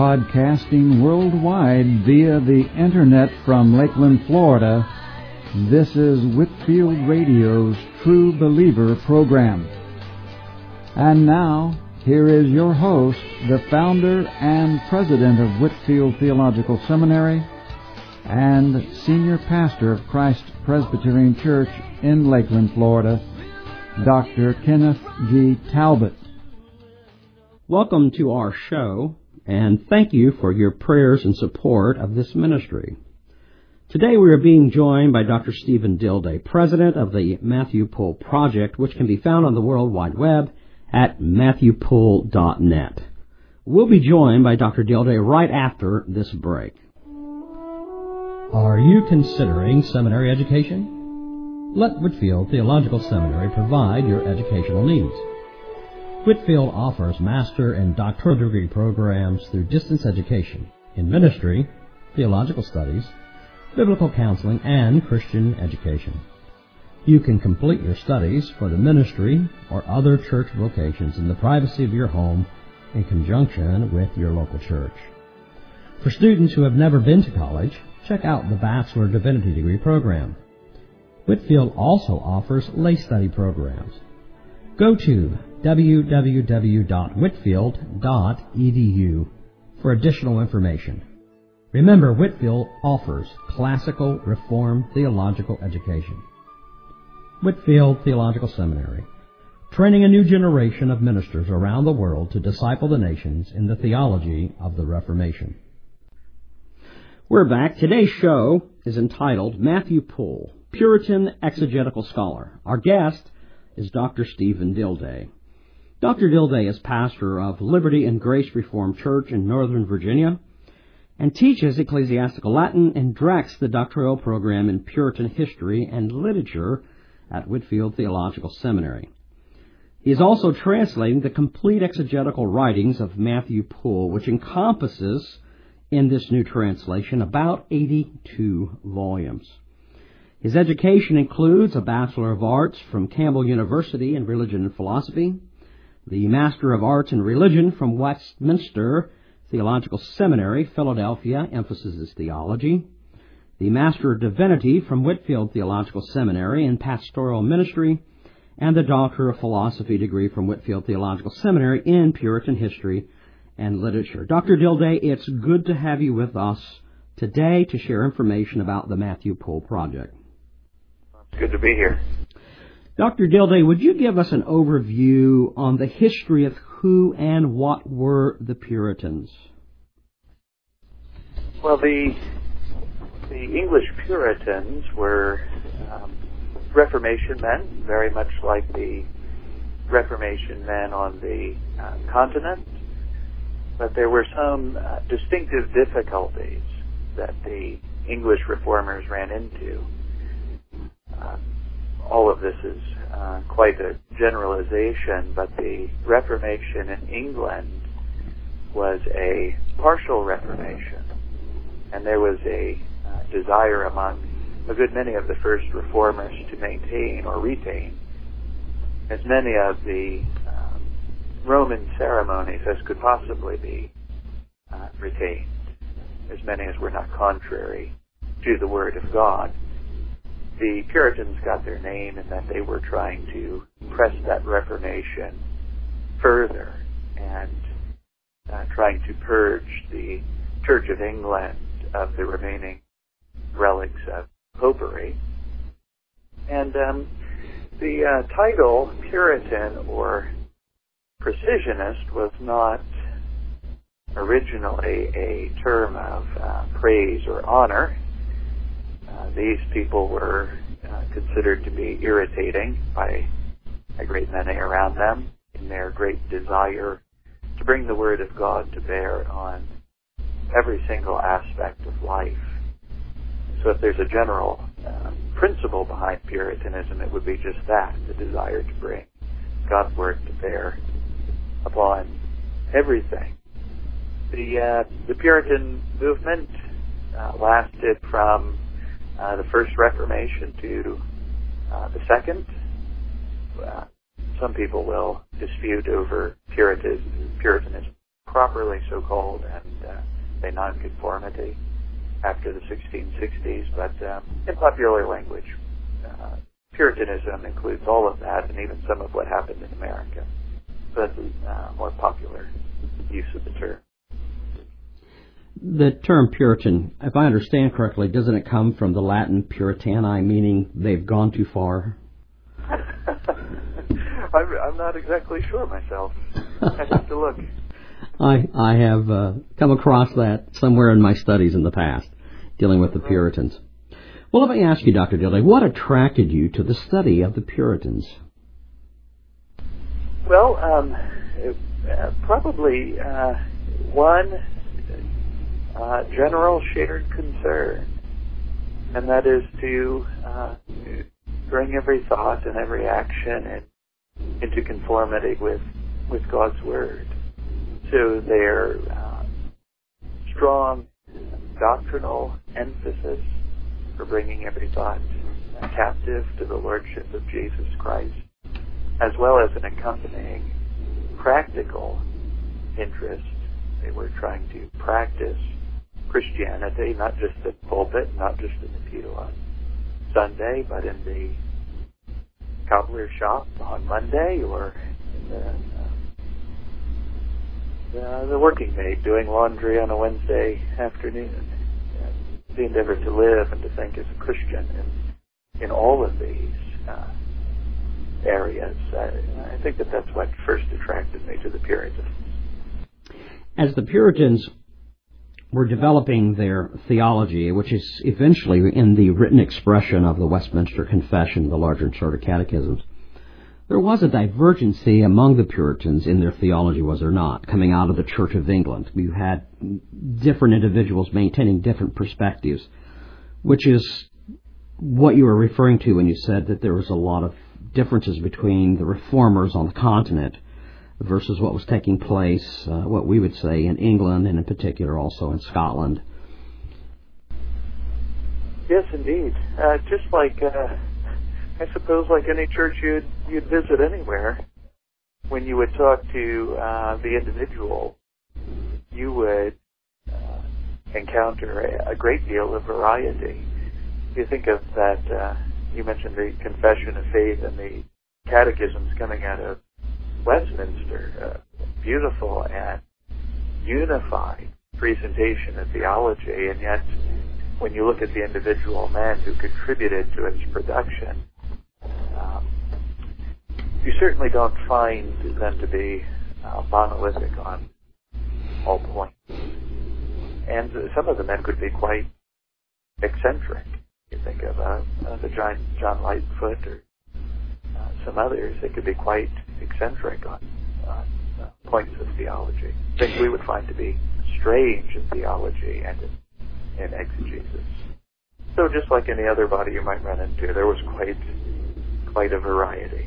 Broadcasting worldwide via the Internet from Lakeland, Florida, this is Whitefield Radio's True Believer program. And now, here is your host, the founder and president of Whitefield Theological Seminary and senior pastor of Christ Presbyterian Church in Lakeland, Florida, Dr. Kenneth G. Talbot. Welcome to our show, and thank you for your prayers and support of this ministry. Today we are being joined by Dr. Stephen Dilday, president of the Matthew Poole Project, which can be found on the World Wide Web at matthewpoole.net. We'll be joined by Dr. Dilday right after this break. Are you considering seminary education? Let Whitefield Theological Seminary provide your educational needs. Whitefield offers master and doctoral degree programs through distance education in ministry, theological studies, biblical counseling, and Christian education. You can complete your studies for the ministry or other church vocations in the privacy of your home in conjunction with your local church. For students who have never been to college, check out the Bachelor Divinity Degree program. Whitefield also offers lay study programs. Go to www.whitefield.edu for additional information. Remember, Whitefield offers classical Reformed theological education. Whitefield Theological Seminary, training a new generation of ministers around the world to disciple the nations in the theology of the Reformation. We're back. Today's show is entitled Matthew Poole, Puritan Exegetical Scholar. Our guest is Dr. Stephen Dilday. Dr. Dilday is pastor of Liberty and Grace Reformed Church in Northern Virginia and teaches ecclesiastical Latin and directs the doctoral program in Puritan history and literature at Whitefield Theological Seminary. He is also translating the complete exegetical writings of Matthew Poole, which encompasses, in this new translation, about 82 volumes. His education includes a Bachelor of Arts from Campbell University in Religion and Philosophy, the Master of Arts in Religion from Westminster Theological Seminary, Philadelphia, emphasis is theology, the Master of Divinity from Whitefield Theological Seminary in Pastoral Ministry, and the Doctor of Philosophy degree from Whitefield Theological Seminary in Puritan history and literature. Dr. Dilday, it's good to have you with us today to share information about the Matthew Poole Project. It's good to be here. Dr. Dilday, would you give us an overview on the history of who and what were the Puritans? Well, the English Puritans were Reformation men, very much like the Reformation men on the continent, but there were some distinctive difficulties that the English reformers ran into. All of this is quite a generalization, but the Reformation in England was a partial Reformation, and there was a desire among a good many of the first reformers to maintain or retain as many of the Roman ceremonies as could possibly be retained, as many as were not contrary to the Word of God. The Puritans got their name in that they were trying to press that Reformation further and trying to purge the Church of England of the remaining relics of popery. And the title Puritan or Precisionist was not originally a term of praise or honor. These people were considered to be irritating by a great many around them in their great desire to bring the Word of God to bear on every single aspect of life. So if there's a general principle behind Puritanism, it would be just that, the desire to bring God's Word to bear upon everything. The Puritan movement lasted from the First Reformation to the Second. Some people will dispute over Puritanism properly so called, and a nonconformity after the 1660s, but in popular language, Puritanism includes all of that, and even some of what happened in America. So that's a more popular use of the term. The term Puritan, if I understand correctly, doesn't it come from the Latin puritani, meaning they've gone too far? I'm not exactly sure myself. I have to look. I have come across that somewhere in my studies in the past, dealing with the Puritans. Well, let me ask you, Dr. Dilday, what attracted you to the study of the Puritans? Well, probably one general shared concern, and that is to bring every thought and every action into conformity with God's Word. So their strong doctrinal emphasis for bringing every thought captive to the Lordship of Jesus Christ, as well as an accompanying practical interest. They were trying to practice Christianity, not just at the pulpit, not just in the pew on Sunday, but in the cobbler's shop on Monday, or in the working maid doing laundry on a Wednesday afternoon. The endeavor to live and to think as a Christian in all of these areas. I think that's what first attracted me to the Puritans. As the Puritans were developing their theology, which is eventually in the written expression of the Westminster Confession, the larger and shorter catechisms, there was a divergency among the Puritans in their theology, was there not, coming out of the Church of England. You had different individuals maintaining different perspectives, which is what you were referring to when you said that there was a lot of differences between the reformers on the continent versus what was taking place, what we would say, in England, and in particular also in Scotland. Yes, indeed. Just like... I suppose like any church you'd visit anywhere, when you would talk to the individual, you would encounter a great deal of variety. You think of that, you mentioned the Confession of Faith and the catechisms coming out of Westminster, beautiful and unified presentation of theology, and yet when you look at the individual men who contributed to its production, you certainly don't find them to be monolithic on all points. And some of the men could be quite eccentric. You think of the John Lightfoot or some others. They could be quite eccentric on points of theology. Things we would find to be strange in theology and in exegesis. So just like any other body you might run into, there was quite a variety.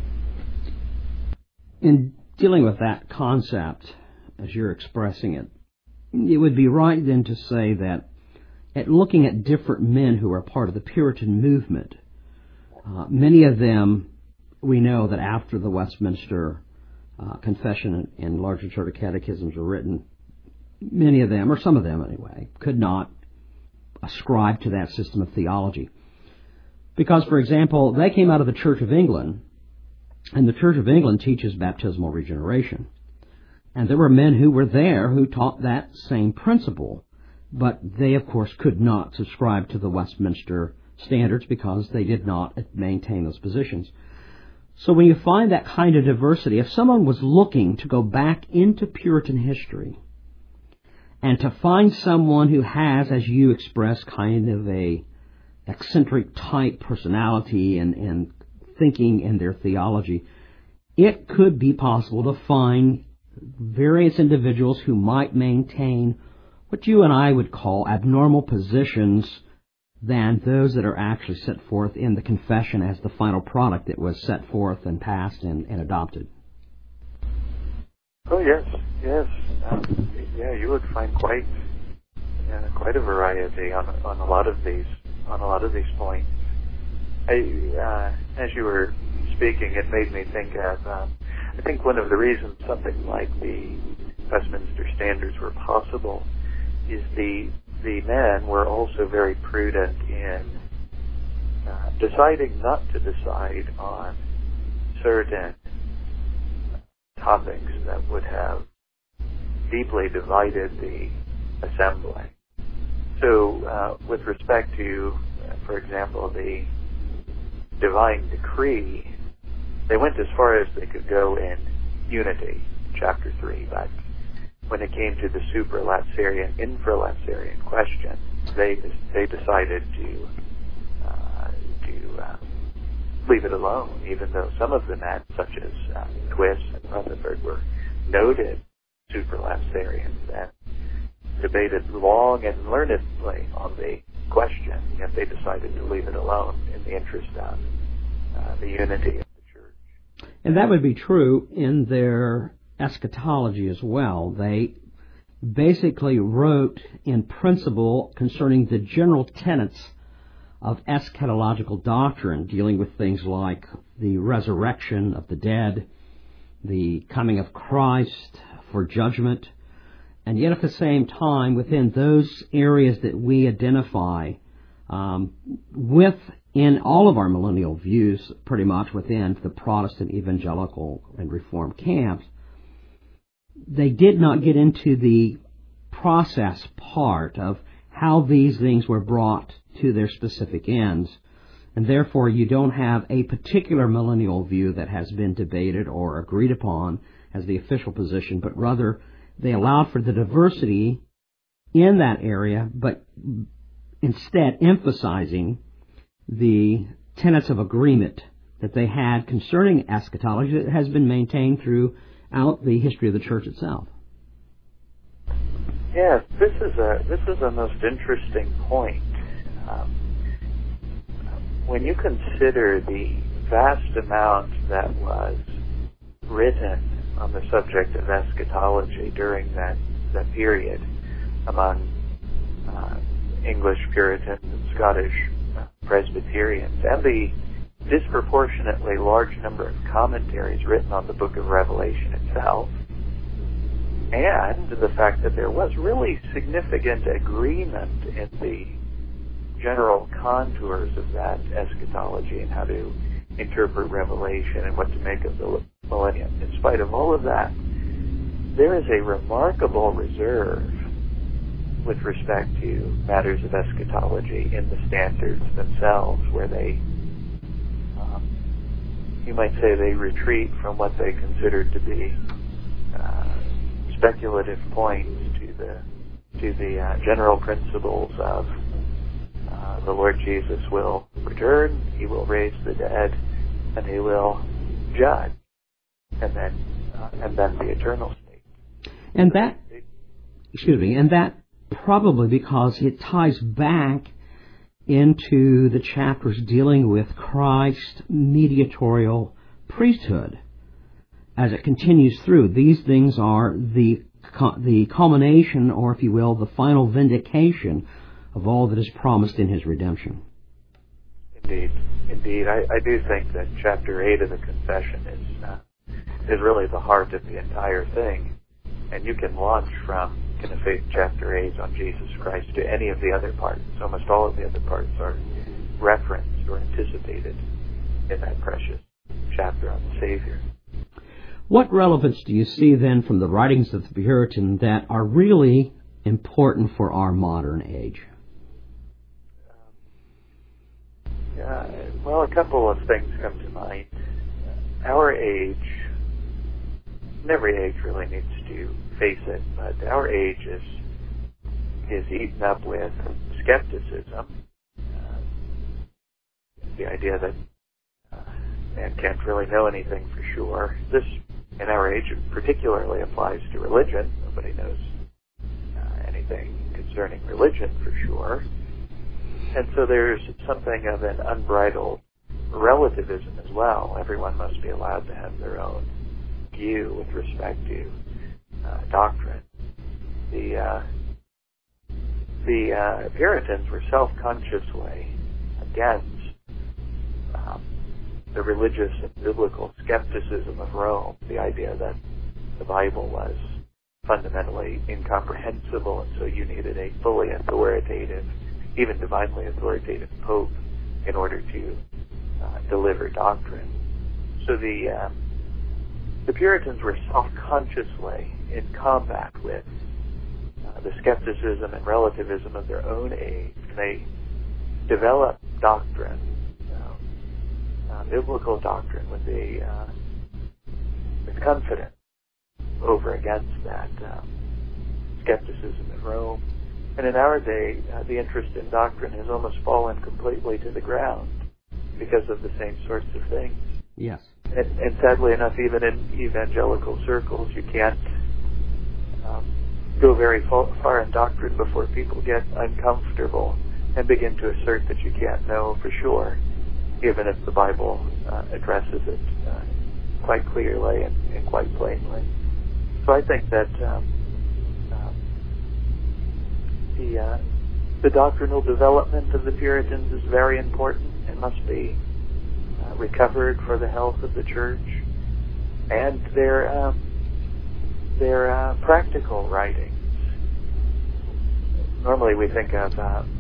In dealing with that concept, as you're expressing it, it would be right then to say that at looking at different men who are part of the Puritan movement, many of them, we know that after the Westminster Confession and larger shorter catechisms were written, many of them, or some of them anyway, could not ascribe to that system of theology. Because, for example, they came out of the Church of England, and the Church of England teaches baptismal regeneration. And there were men who were there who taught that same principle, but they, of course, could not subscribe to the Westminster standards because they did not maintain those positions. So when you find that kind of diversity, if someone was looking to go back into Puritan history and to find someone who has, as you express, kind of a eccentric type personality and thinking in their theology, it could be possible to find various individuals who might maintain what you and I would call abnormal positions than those that are actually set forth in the confession as the final product that was set forth and passed and adopted. Oh yes. You would find quite a variety on a lot of these points. As you were speaking, it made me think of. I think one of the reasons something like the Westminster Standards were possible is the men were also very prudent in deciding not to decide on certain topics that would have deeply divided the assembly. So, with respect to, for example, the divine decree, they went as far as they could go in unity, chapter 3, but when it came to the supralapsarian, infralapsarian question, they decided to leave it alone, even though some of the men, such as Twist and Rutherford, were noted supralapsarians and debated long and learnedly on the question, yet they decided to leave it alone in the interest of the unity of the church. And that would be true in their eschatology as well. They basically wrote in principle concerning the general tenets of eschatological doctrine, dealing with things like the resurrection of the dead, the coming of Christ for judgment, and yet at the same time, within those areas that we identify with in all of our millennial views, pretty much within the Protestant, evangelical, and Reformed camps, they did not get into the process part of how these things were brought to their specific ends. And therefore, you don't have a particular millennial view that has been debated or agreed upon as the official position, but rather they allowed for the diversity in that area, but instead emphasizing the tenets of agreement that they had concerning eschatology that has been maintained throughout the history of the church itself. Yes, this is a most interesting point. When you consider the vast amount that was written on the subject of eschatology during that period among English Puritans and Scottish Presbyterians, and the disproportionately large number of commentaries written on the book of Revelation itself, and the fact that there was really significant agreement in the general contours of that eschatology and how to interpret Revelation and what to make of the millennium. In spite of all of that, there is a remarkable reserve with respect to matters of eschatology in the standards themselves, where they, you might say, they retreat from what they consider to be speculative points to the general principles of the Lord Jesus will return, He will raise the dead, and He will judge, and then the eternal state. And that probably because it ties back into the chapters dealing with Christ's mediatorial priesthood. As it continues through, these things are the culmination, or if you will, the final vindication of all that is promised in His redemption. Indeed. I do think that chapter 8 of the Confession is really the heart of the entire thing. And you can launch from Faith chapter 8 on Jesus Christ to any of the other parts. Almost all of the other parts are referenced or anticipated in that precious chapter on the Savior. What relevance do you see then from the writings of the Puritan that are really important for our modern age? Well, a couple of things come to mind. Our age, and every age really needs to face it, but our age is eaten up with skepticism. The idea that man can't really know anything for sure. This, in our age, particularly applies to religion. Nobody knows anything concerning religion for sure. And so there's something of an unbridled relativism as well. Everyone must be allowed to have their own view with respect to doctrine. The Puritans were self-consciously against the religious and biblical skepticism of Rome, the idea that the Bible was fundamentally incomprehensible, and so you needed a fully authoritative, even divinely authoritative Pope in order to deliver doctrine. So the Puritans were self-consciously in combat with the skepticism and relativism of their own age. They developed doctrine, biblical doctrine, with confidence over against that skepticism in Rome. And in our day, the interest in doctrine has almost fallen completely to the ground because of the same sorts of things. Yes. And sadly enough, even in evangelical circles, you can't go very far in doctrine before people get uncomfortable and begin to assert that you can't know for sure, even if the Bible addresses it quite clearly and quite plainly. So I think that the doctrinal development of the Puritans is very important and must be recovered for the health of the church, and their practical writings. Normally we think of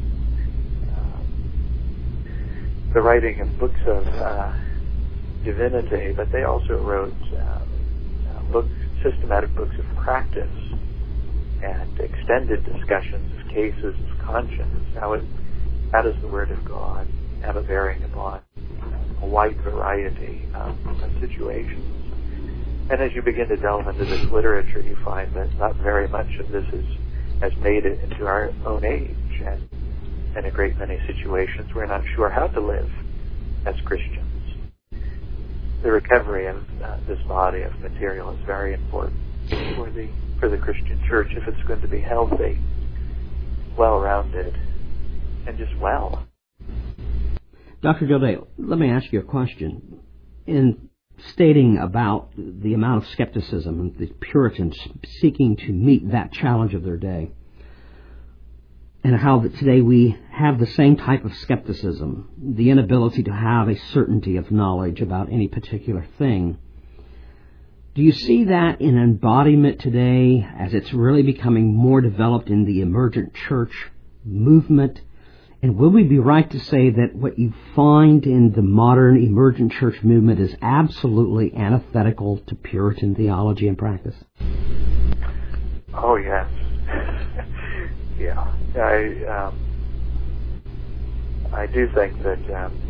the writing of books of divinity, but they also wrote systematic books of practice and extended discussions of cases of conscience. How does the Word of God have a bearing upon a wide variety of situations? And as you begin to delve into this literature, you find that not very much of this has made it into our own age, and in a great many situations we're not sure how to live as Christians. The recovery of this body of material is very important for the Christian church if it's going to be healthy, well-rounded, and just well. Dr. Gaudet, let me ask you a question. In stating about the amount of skepticism and the Puritans seeking to meet that challenge of their day, and how that today we have the same type of skepticism, the inability to have a certainty of knowledge about any particular thing, do you see that in embodiment today as it's really becoming more developed in the emergent church movement? And will we be right to say that what you find in the modern emergent church movement is absolutely antithetical to Puritan theology and practice? Oh, yes. Yeah. I do think that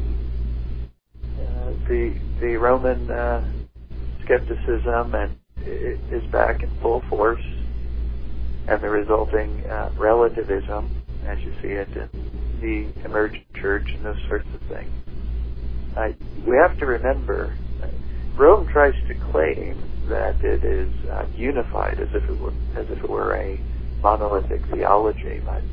the Roman skepticism is back in full force, and the resulting relativism, as you see it in the emergent church and those sorts of things. We have to remember, Rome tries to claim that it is unified as if it were a monolithic theology, but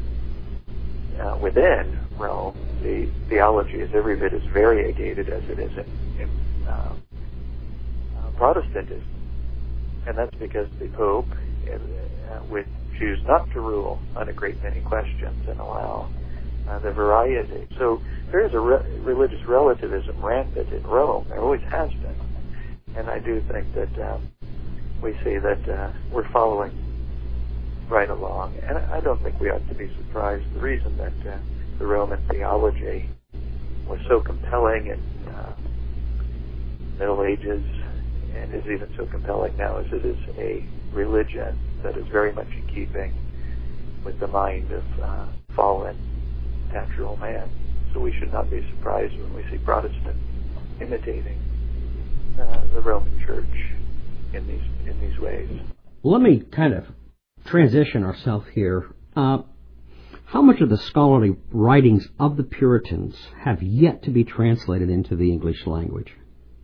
within Rome, the theology is every bit as variegated as it is in Protestantism, and that's because the Pope would choose not to rule on a great many questions and allow the variety. So there is a religious relativism rampant in Rome. There always has been, and I do think that we see that we're following right along, and I don't think we ought to be surprised. The reason that the Roman theology was so compelling in the Middle Ages and is even so compelling now as it is a religion that is very much in keeping with the mind of fallen natural man. So we should not be surprised when we see Protestants imitating the Roman Church in these ways. Well, let me kind of transition ourselves here. How much of the scholarly writings of the Puritans have yet to be translated into the English language?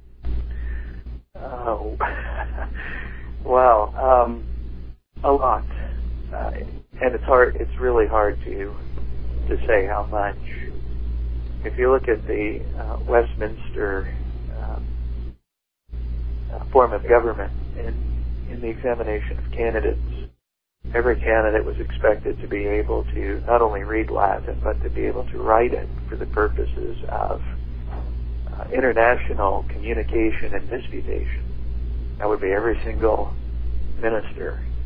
Oh, well, a lot, and it's really hard to say how much. If you look at the Westminster form of government in the examination of candidates, every candidate was expected to be able to not only read Latin, but to be able to write it for the purposes of international communication and disputation. That would be every single minister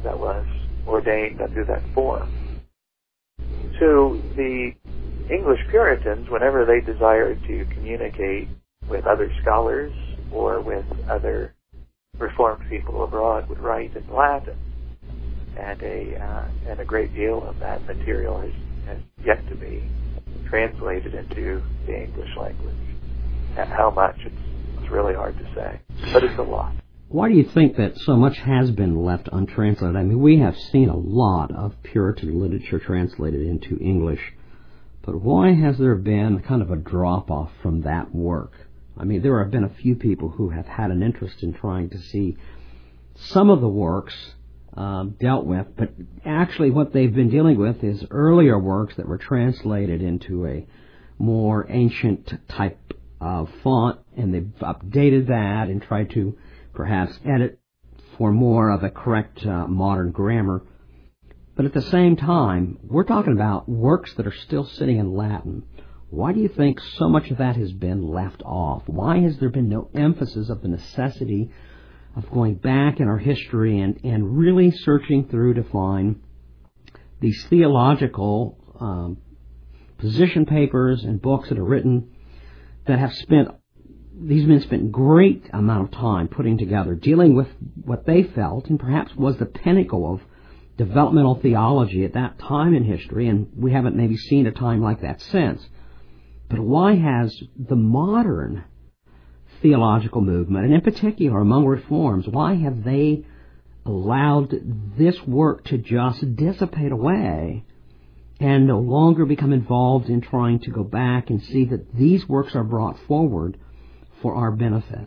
that was ordained under that form. To the English Puritans, whenever they desired to communicate with other scholars or with other Reformed people abroad, would write in Latin, and a great deal of that material has yet to be translated into the English language. And how much, it's really hard to say, but it's a lot. Why do you think that so much has been left untranslated? I mean, we have seen a lot of Puritan literature translated into English, but why has there been kind of a drop-off from that work? I mean, there have been a few people who have had an interest in trying to see some of the works dealt with, but actually what they've been dealing with is earlier works that were translated into a more ancient type of font, and they've updated that and tried to perhaps edit for more of a correct modern grammar. But at the same time, we're talking about works that are still sitting in Latin. Why do you think so much of that has been left off? Why has there been no emphasis of the necessity of going back in our history and really searching through to find these theological position papers and books that are written that have these men spent great amount of time putting together, dealing with what they felt and perhaps was the pinnacle of developmental theology at that time in history, and we haven't maybe seen a time like that since. But why has the modern theological movement, and in particular among reforms, why have they allowed this work to just dissipate away and no longer become involved in trying to go back and see that these works are brought forward for our benefit?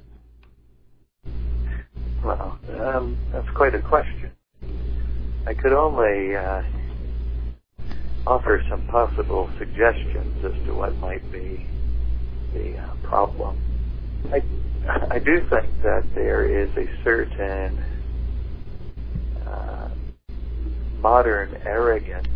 Well, that's quite a question. I could only offer some possible suggestions as to what might be the problem. I do think that there is a certain modern arrogance.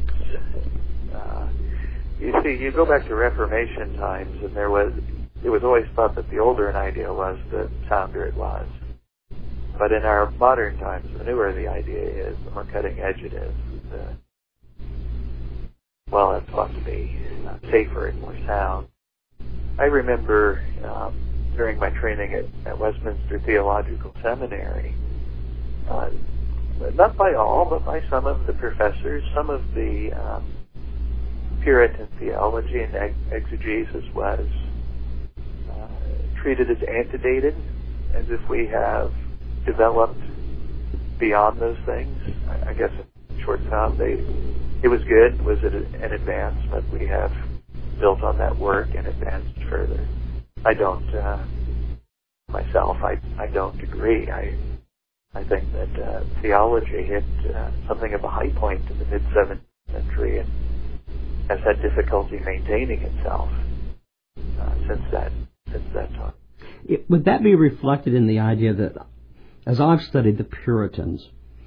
You see, you go back to Reformation times, and it was always thought that the older an idea was, the sounder it was. But in our modern times, the newer the idea is, the more cutting edge it is. It's thought to be safer and more sound. I remember during my training at Westminster Theological Seminary, not by all, but by some of the professors, some of the Puritan theology and exegesis was treated as antedated, as if we have developed beyond those things. I guess in short sum, it was good, was an advance, but we have built on that work and advanced further. I don't, myself, I don't agree. I think that theology hit something of a high point in the mid-7th century and has had difficulty maintaining itself since that time. Would that be reflected in the idea that, as I've studied the Puritans,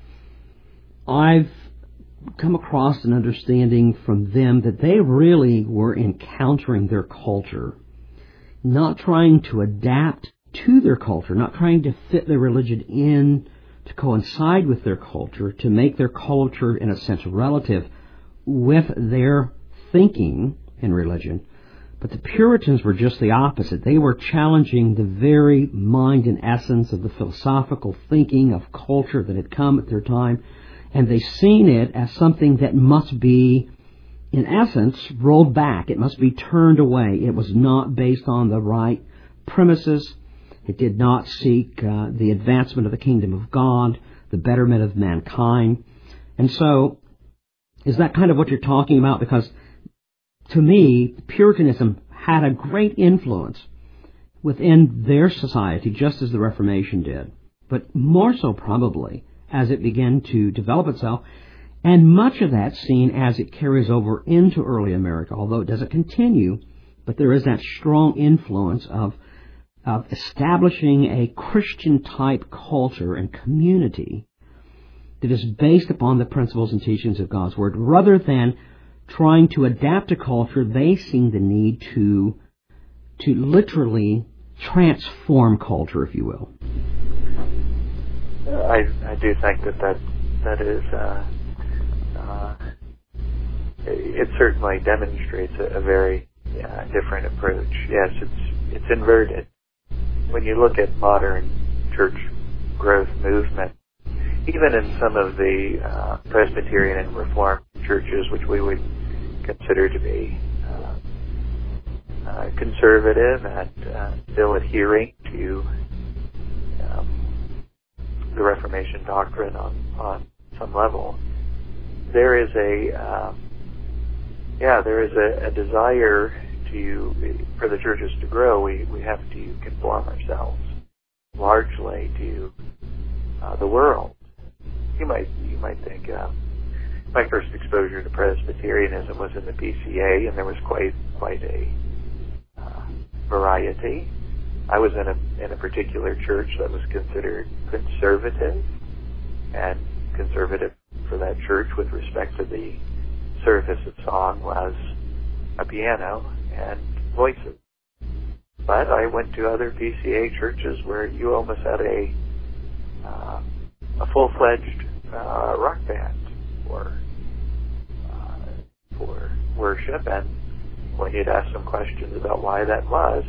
I've come across an understanding from them that they really were encountering their culture, not trying to adapt to their culture, not trying to fit their religion in to coincide with their culture, to make their culture, in a sense, relative with their thinking in religion. But the Puritans were just the opposite. They were challenging the very mind and essence of the philosophical thinking of culture that had come at their time, and they seen it as something that must be, in essence, rolled back. It must be turned away. It was not based on the right premises. It did not seek the advancement of the kingdom of God, the betterment of mankind. And so, is that kind of what you're talking about? Because to me, Puritanism had a great influence within their society, just as the Reformation did, but more so probably as it began to develop itself, and much of that seen as it carries over into early America, although it doesn't continue, but there is that strong influence of establishing a Christian-type culture and community that is based upon the principles and teachings of God's Word, rather than trying to adapt a culture. They seen the need to literally transform culture, if you will. I do think that that is, it certainly demonstrates a very different approach. Yes, it's inverted. When you look at modern church growth movement, even in some of the Presbyterian and Reformed churches, which we would consider to be conservative and still adhering to the Reformation doctrine on some level, there is a desire for the churches to grow. We have to conform ourselves largely to the world. You might think my first exposure to Presbyterianism was in the PCA, and there was quite a variety. I was in a particular church that was considered conservative, and conservative for that church with respect to the service of song was a piano and voices. But I went to other PCA churches where you almost had a full-fledged rock band for worship, and when you'd ask some questions about why that was,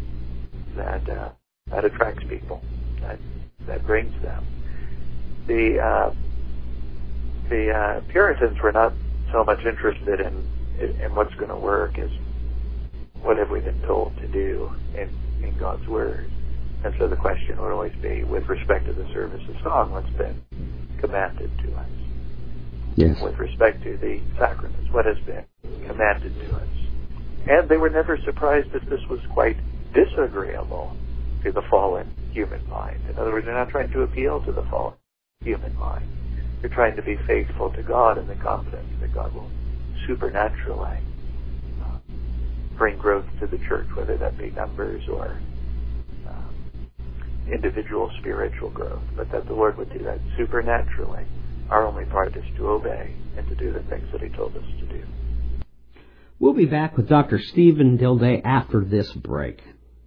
that attracts people, that brings them. The Puritans were not so much interested in what's going to work as what have we been told to do in God's Word. And so the question would always be, with respect to the service of song, what's been commanded to us? Yes. With respect to the sacraments, what has been commanded to us? And they were never surprised that this was quite disagreeable to the fallen human mind. In other words, they're not trying to appeal to the fallen human mind. They're trying to be faithful to God in the confidence that God will supernaturally bring growth to the church, whether that be numbers or individual spiritual growth, but that the Lord would do that supernaturally. Our only part is to obey and to do the things that He told us to do. We'll be back with Dr. Stephen Dilday after this break.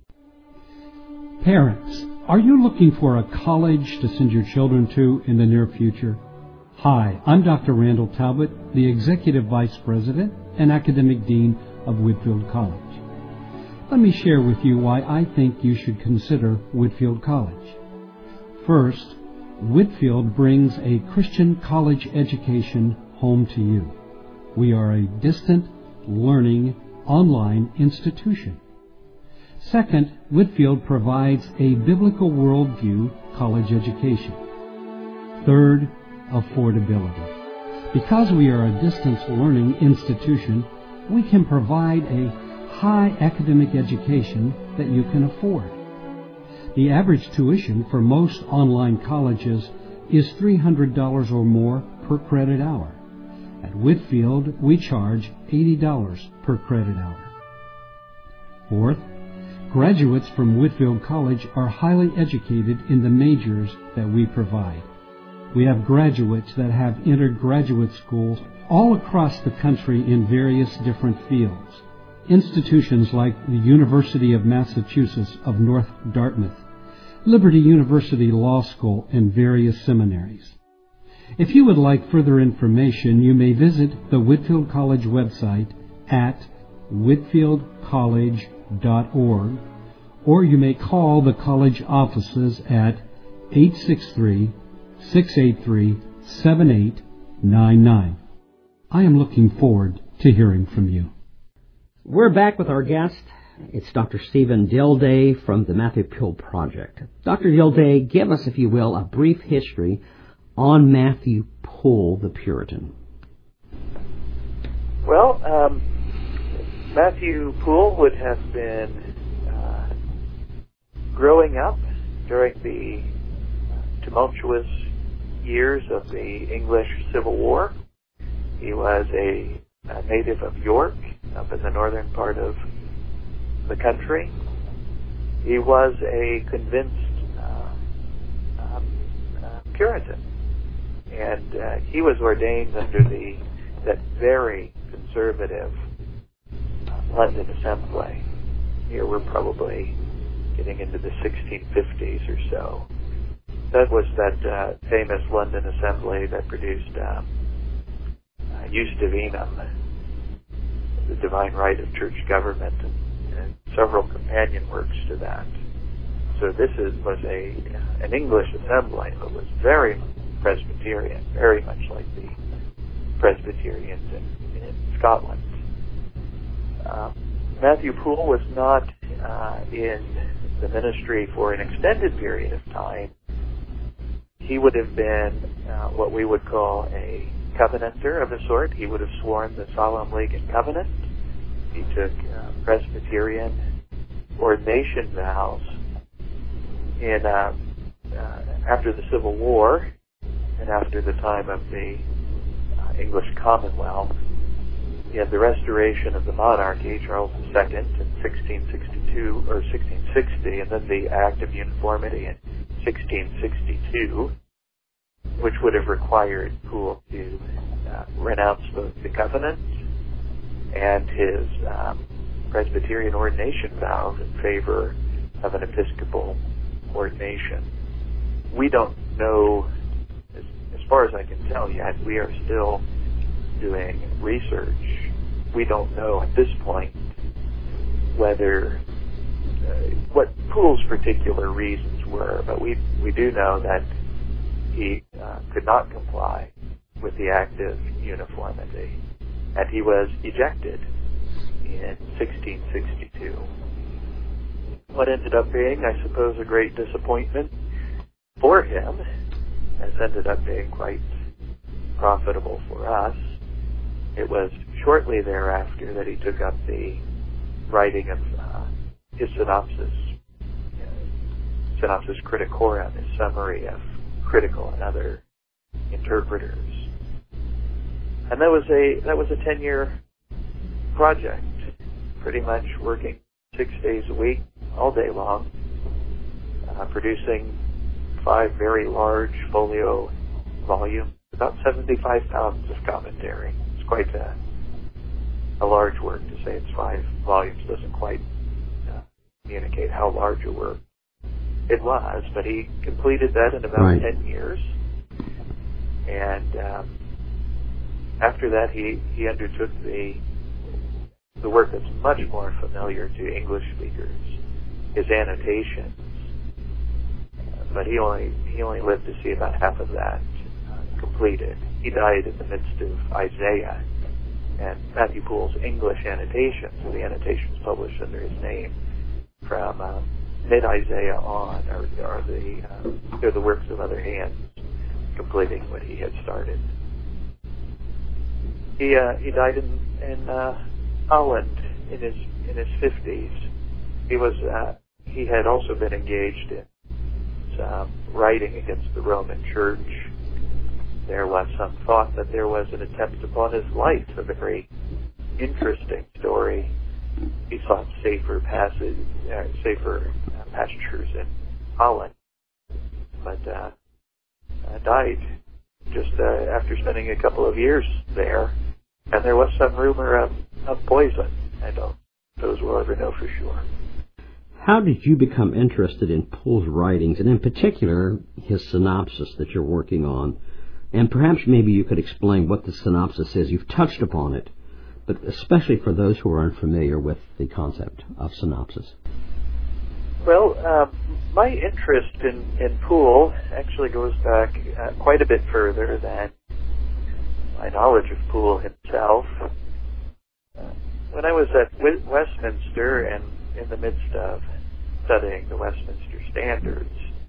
Parents, are you looking for a college to send your children to in the near future? Hi, I'm Dr. Randall Talbot, the Executive Vice President and Academic Dean of Whitefield College. Let me share with you why I think you should consider Whitefield College. First, Whitefield brings a Christian college education home to you. We are a distant learning online institution. Second, Whitefield provides a biblical worldview college education. Third, affordability. Because we are a distance learning institution, we can provide a high academic education that you can afford. The average tuition for most online colleges is $300 or more per credit hour. At Whitefield, we charge $80 per credit hour. Fourth, graduates from Whitefield College are highly educated in the majors that we provide. We have graduates that have entered graduate schools all across the country in various different fields. Institutions like the University of Massachusetts of North Dartmouth, Liberty University Law School, and various seminaries. If you would like further information, you may visit the Whitefield College website at whitefieldcollege.org, or you may call the college offices at 863-683-7899. I am looking forward to hearing from you. We're back with our guest. It's Dr. Stephen Dilday from the Matthew Poole Project. Dr. Dilday, give us, if you will, a brief history on Matthew Poole, the Puritan. Well, Matthew Poole would have been growing up during the tumultuous years of the English Civil War. He was a native of York, up in the northern part of the country. He was a convinced Puritan, and he was ordained under that very conservative London Assembly. Here we're probably getting into the 1650s or so. That was that famous London assembly that produced Jus Divinum, the Divine Right of Church Government, and several companion works to that. So this was an English assembly, but was very Presbyterian, very much like the Presbyterians in Scotland. Matthew Poole was not in the ministry for an extended period of time. He would have been what we would call a covenanter of a sort. He would have sworn the Solemn League and Covenant. He took Presbyterian ordination vows after the Civil War and after the time of the English Commonwealth. You had the restoration of the monarchy, Charles II, in 1662 or 1660, and then the Act of Uniformity in 1662, which would have required Poole to renounce both the covenant and his Presbyterian ordination vows in favor of an Episcopal ordination. We don't know, as far as I can tell yet, we are still doing research. We don't know at this point whether what Poole's particular reasons were, but we do know that he could not comply with the Act of Uniformity, and he was ejected in 1662. What ended up being, I suppose, a great disappointment for him, has ended up being quite profitable for us. It was shortly thereafter that he took up the writing of his Synopsis Criticorum, his summary of critical and other interpreters. And that was a 10-year project, pretty much working 6 days a week, all day long, producing 5 very large folio volumes, about 75 pounds of commentary. It's quite a large work. To say it's 5 volumes doesn't quite communicate how large a work it was, but he completed that in about 10 years. And after that, he undertook the work that's much more familiar to English speakers, his annotations. But he only lived to see about half of that completed. He died in the midst of Isaiah, and Matthew Poole's English annotations, so the annotations published under his name from mid-Isaiah on, they're the works of other hands, completing what he had started. He died in Holland in his 50s. He had also been engaged in writing against the Roman Church. There was some thought that there was an attempt upon his life, a very interesting story. He sought safer pastures in Holland, but died just after spending a couple of years there. And there was some rumor of poison. I don't suppose we'll ever know for sure. How did you become interested in Poole's writings, and in particular his synopsis that you're working on? And perhaps maybe you could explain what the synopsis is. You've touched upon it, but especially for those who are unfamiliar with the concept of synopsis. Well, my interest in Poole actually goes back quite a bit further than my knowledge of Poole himself. When I was at Westminster and in the midst of studying the Westminster Standards,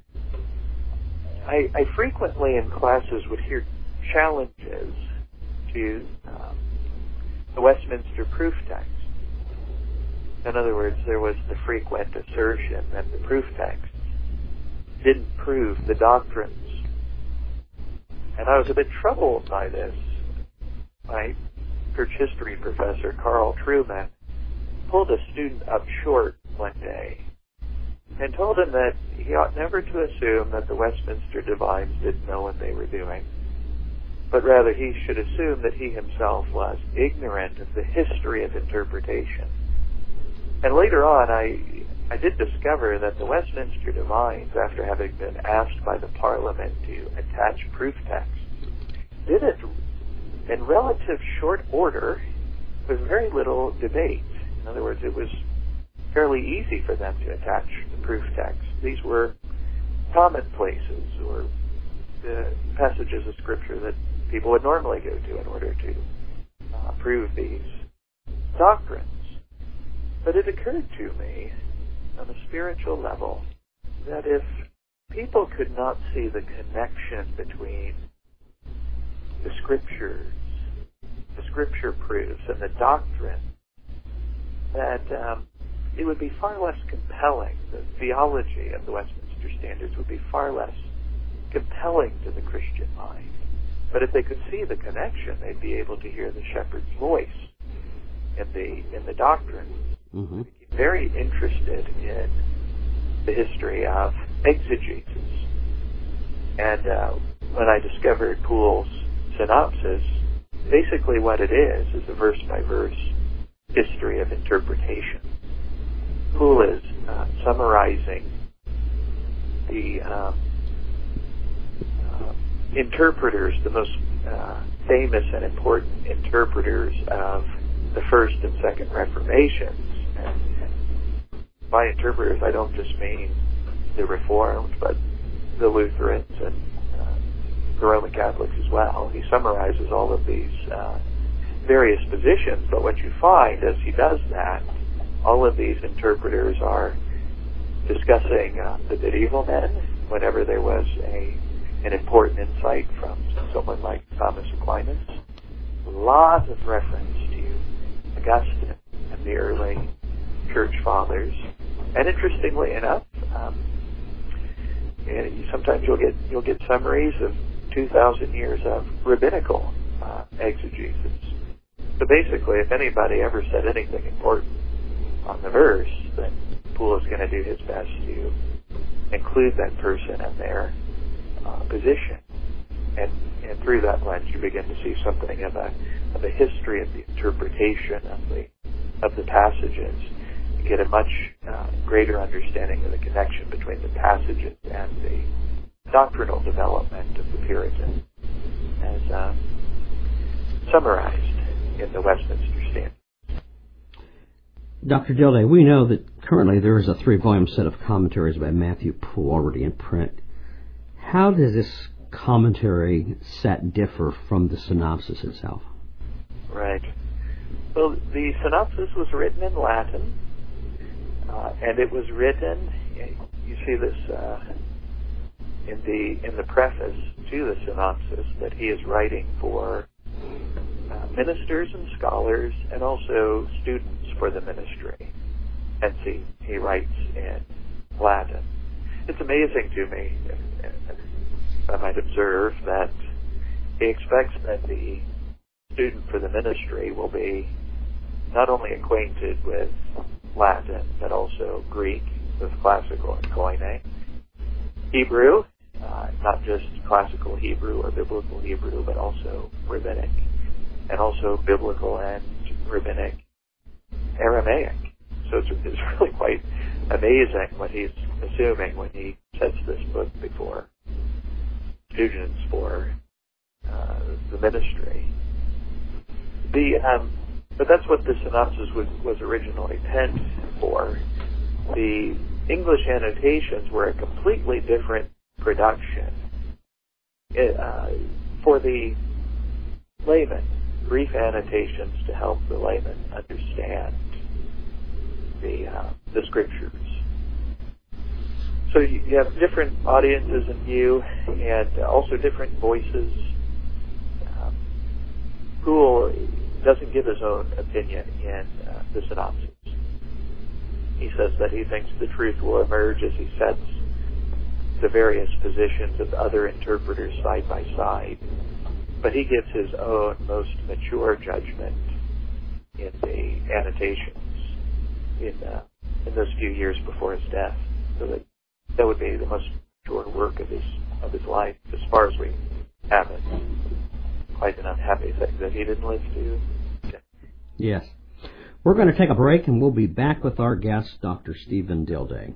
I frequently in classes would hear challenges to the Westminster proof text. In other words, there was the frequent assertion that the proof text didn't prove the doctrines. And I was a bit troubled by this. My church history professor, Carl Truman, pulled a student up short one day and told him that he ought never to assume that the Westminster divines didn't know what they were doing, but rather he should assume that he himself was ignorant of the history of interpretation. And later on, I I did discover that the Westminster Divines, after having been asked by the Parliament to attach proof texts, did it in relative short order with very little debate. In other words, it was fairly easy for them to attach the proof text. These were commonplaces or the passages of Scripture that people would normally go to in order to prove these doctrines. But it occurred to me on a spiritual level that if people could not see the connection between the Scriptures, the Scripture proofs, and the doctrine, that it would be far less compelling. The theology of the Westminster Standards would be far less compelling to the Christian mind. But if they could see the connection, they'd be able to hear the shepherd's voice in the doctrine. Mm-hmm. Very interested in the history of exegesis. And when I discovered Poole's synopsis, basically what it is a verse-by-verse history of interpretation. Poole is summarizing the interpreters, the most famous and important interpreters of the First and Second Reformations. And by interpreters, I don't just mean the Reformed, but the Lutherans and the Roman Catholics as well. He summarizes all of these various positions, but what you find as he does that, all of these interpreters are discussing the medieval men whenever there was an important insight from someone like Thomas Aquinas. Lots of reference to Augustine and the early church fathers. And interestingly enough, sometimes you'll get summaries of 2,000 years of rabbinical exegesis. So basically, if anybody ever said anything important on the verse, then Poole is going to do his best to include that person in their position. And through that lens, you begin to see something of a history of the interpretation of the passages. You get a much greater understanding of the connection between the passages and the doctrinal development of the Puritans, as summarized in the Westminster Standards. Dr. Dilday, we know that currently there is a 3-volume set of commentaries by Matthew Poole already in print. How does this commentary set differ from the synopsis itself? Right. Well, the synopsis was written in Latin, and it was written, you see this in the preface to the synopsis, that he is writing for ministers and scholars and also students for the ministry. Hence he writes in Latin. It's amazing to me, I might observe, that he expects that the student for the ministry will be not only acquainted with Latin, but also Greek, with classical and Koine, Hebrew, not just classical Hebrew or biblical Hebrew, but also rabbinic, and also biblical and rabbinic Aramaic. So it's really quite amazing what he's assuming when he sets this book before students for the ministry. But that's what the synopsis was originally penned for. The English annotations were a completely different production. For the layman, brief annotations to help the layman understand the scriptures. So you have different audiences in view, and also different voices. Poole doesn't give his own opinion in the synopsis. He says that he thinks the truth will emerge as he sets the various positions of other interpreters side by side. But he gives his own most mature judgment in the annotations in those few years before his death. So that would be the most mature work of his life, as far as we have it. Quite an unhappy thing that he didn't live to. Yes. We're going to take a break, and we'll be back with our guest, Dr. Stephen Dilday.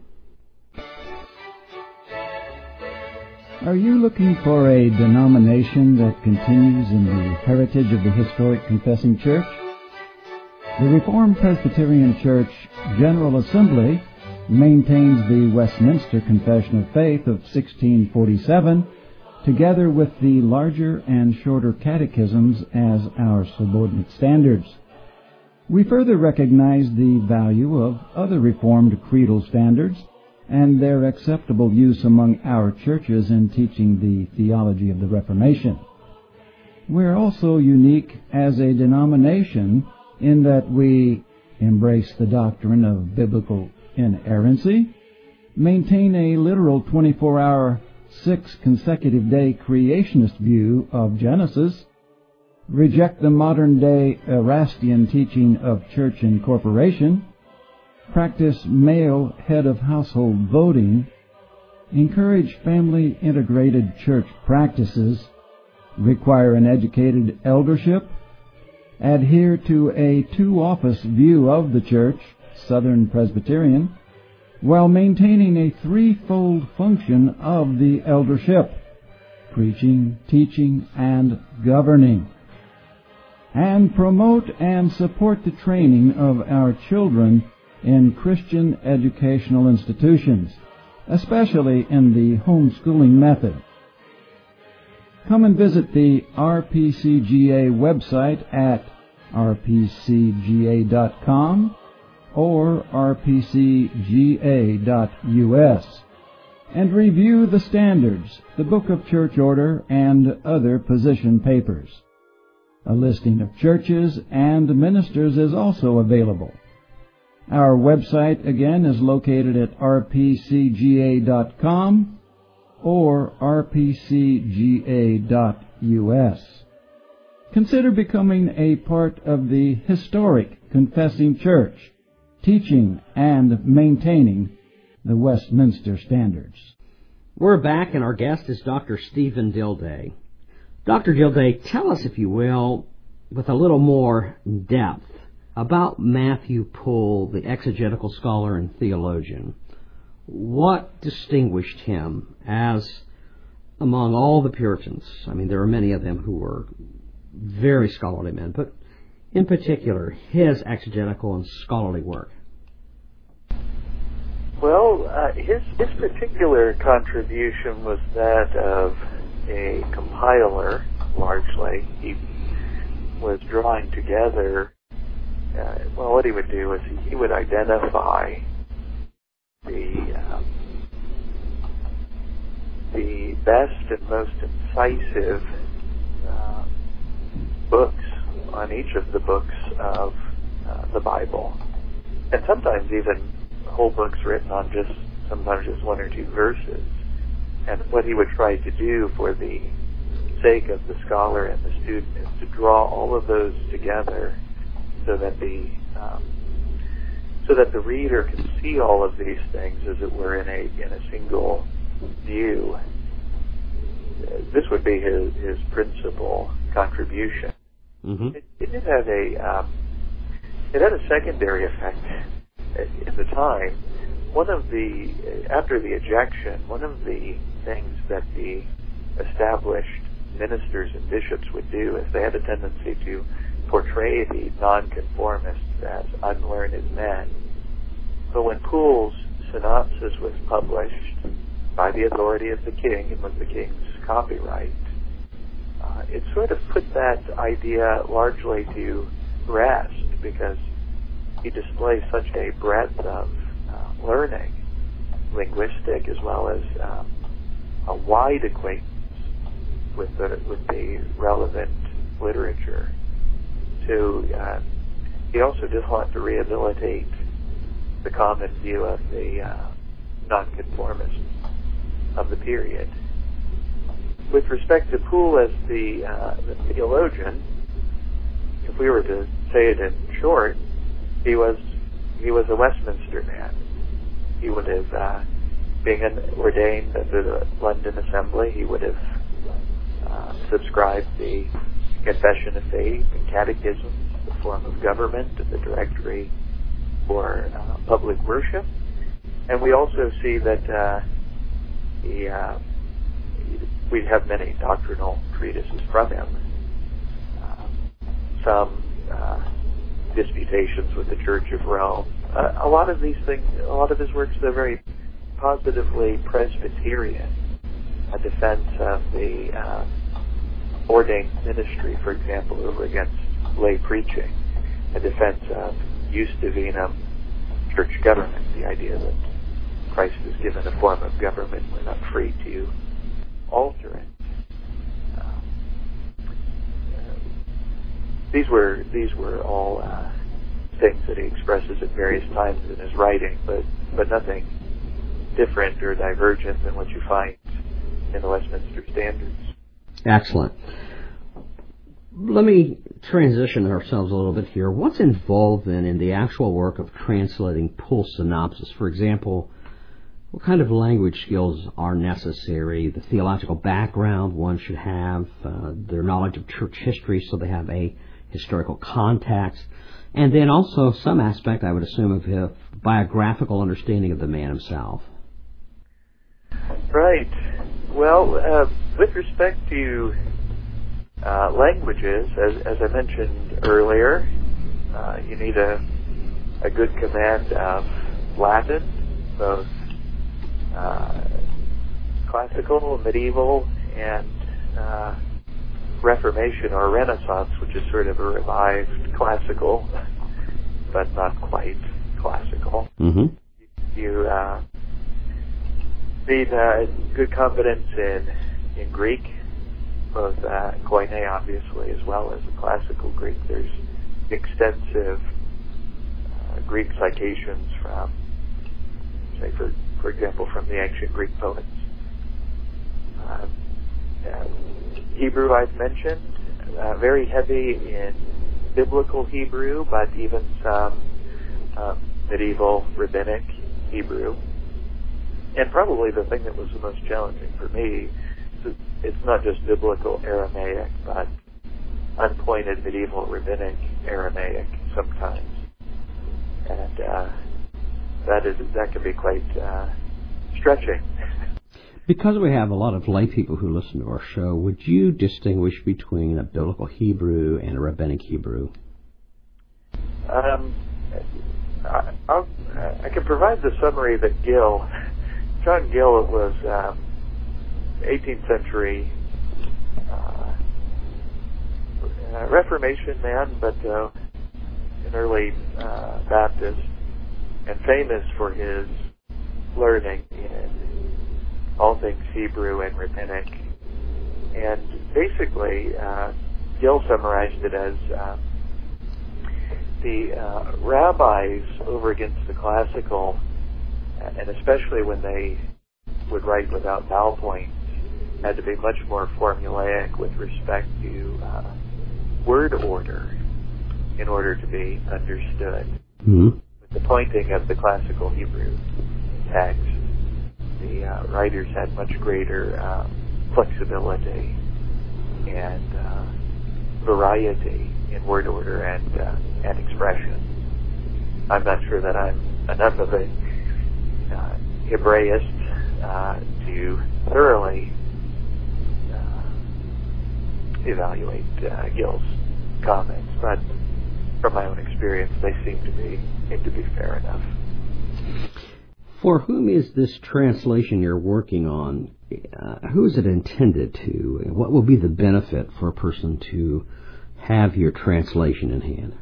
Are you looking for a denomination that continues in the heritage of the historic Confessing Church? The Reformed Presbyterian Church General Assembly maintains the Westminster Confession of Faith of 1647, together with the larger and shorter catechisms as our subordinate standards. We further recognize the value of other Reformed creedal standards and their acceptable use among our churches in teaching the theology of the Reformation. We're also unique as a denomination in that we embrace the doctrine of biblical inerrancy, maintain a literal 24-hour, 6 consecutive day creationist view of Genesis, reject the modern-day Erastian teaching of church incorporation, practice male head of household voting, encourage family-integrated church practices, require an educated eldership, adhere to a two-office view of the church, Southern Presbyterian, while maintaining a threefold function of the eldership, preaching, teaching, and governing, and promote and support the training of our children in Christian educational institutions, especially in the homeschooling method. Come and visit the RPCGA website at rpcga.com or rpcga.us and review the standards, the Book of Church Order, and other position papers. A listing of churches and ministers is also available. Our website, again, is located at rpcga.com or rpcga.us. Consider becoming a part of the historic Confessing Church, teaching and maintaining the Westminster Standards. We're back, and our guest is Dr. Stephen Dilday. Dr. Dilday, tell us, if you will, with a little more depth, about Matthew Poole, the exegetical scholar and theologian. What distinguished him as among all the Puritans? I mean, there are many of them who were very scholarly men, but in particular, his exegetical and scholarly work. Well, his particular contribution was that of a compiler, largely. He was drawing together, what he would do is he would identify the best and most incisive books on each of the books of the Bible, and sometimes even whole books written on sometimes just one or two verses. And what he would try to do for the sake of the scholar and the student is to draw all of those together so that the reader can see all of these things, as it were, in a single view. This would be his principal contribution. Mm-hmm. It did have it had a secondary effect in the time. After the ejection, one of the things that the established ministers and bishops would do is they had a tendency to portray the nonconformists as unlearned men. But when Poole's synopsis was published by the authority of the king and was the king's copyright, it sort of put that idea largely to rest, because he displays such a breadth of learning, linguistic as well as a wide acquaintance with the relevant literature. So he also did want to rehabilitate the common view of the nonconformists of the period. With respect to Poole as the theologian, if we were to say it in short, he was a Westminster man. He would have, being ordained under the London Assembly, he would have subscribed the Confession of Faith and Catechism, the form of government and the directory for public worship. And we also see that we have many doctrinal treatises from him. Some disputations with the Church of Rome. A lot of these things, a lot of his works, they're very positively Presbyterian. A defense of the ordained ministry, for example, over against lay preaching. A defense of jus divinum, church government, the idea that Christ is given a form of government, we're not free to alter it. These were all things that he expresses at various times in his writing, but nothing different or divergent than what you find in the Westminster Standards. Excellent. Let me transition ourselves a little bit here. What's involved then in the actual work of translating Poole synopsis? For example, what kind of language skills are necessary? The theological background one should have, their knowledge of church history, so they have a historical context, and then also some aspect, I would assume, of his biographical understanding of the man himself. Right. Well, with respect to languages, as I mentioned earlier, you need a good command of Latin, both classical, medieval, and Reformation or Renaissance, which is sort of a revived classical, but not quite classical. Mm-hmm. You need good confidence in Greek, both Koine, obviously, as well as the classical Greek. There's extensive Greek citations from, say, for example, from the ancient Greek poets. Hebrew, I've mentioned, very heavy in biblical Hebrew, but even some medieval rabbinic Hebrew. And probably the thing that was the most challenging for me is it's not just biblical Aramaic, but unpointed medieval rabbinic Aramaic sometimes. And that can be quite stretching. Because we have a lot of lay people who listen to our show, would you distinguish between a biblical Hebrew and a rabbinic Hebrew? I can provide the summary that John Gill was 18th century Reformation man, but an early Baptist, and famous for his learning in all things Hebrew and rabbinic. And basically, Gill summarized it as the rabbis over against the classical, and especially when they would write without vowel points, had to be much more formulaic with respect to word order in order to be understood. Mm-hmm. With the pointing of the classical Hebrew text, the writers had much greater flexibility and variety in word order and expression. I'm not sure that I'm enough of a Hebraist to thoroughly evaluate Gill's comments, but from my own experience, they seem to be fair enough. For whom is this translation you're working on? Who is it intended to? What will be the benefit for a person to have your translation in hand?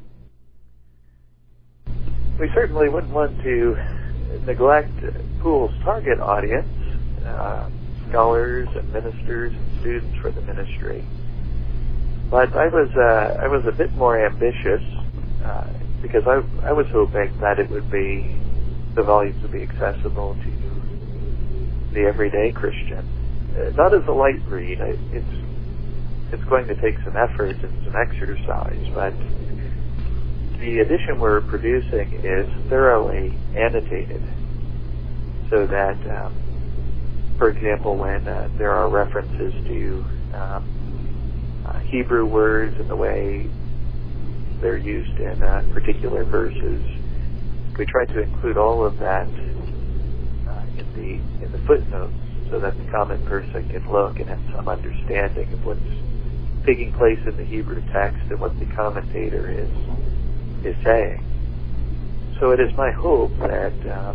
We certainly wouldn't want to neglect Poole's target audience, scholars and ministers and students for the ministry. But I was a bit more ambitious because I was hoping that the volumes would be accessible to the everyday Christian, not as a light read. It's going to take some effort and some exercise, but the edition we're producing is thoroughly annotated, so that, for example, when there are references to Hebrew words and the way they're used in particular verses. We try to include all of that in the footnotes so that the common person can look and have some understanding of what's taking place in the Hebrew text and what the commentator is saying. So it is my hope that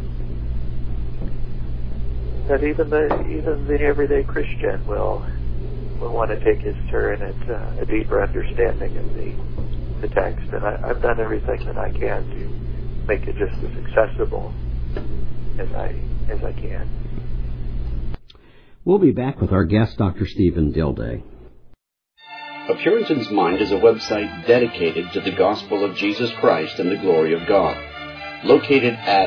even the everyday Christian will want to take his turn at a deeper understanding of the text. And I've done everything that I can to make it just as accessible as I can. We'll be back with our guest, Dr. Stephen Dilday. A Puritan's Mind is a website dedicated to the gospel of Jesus Christ and the glory of God. Located at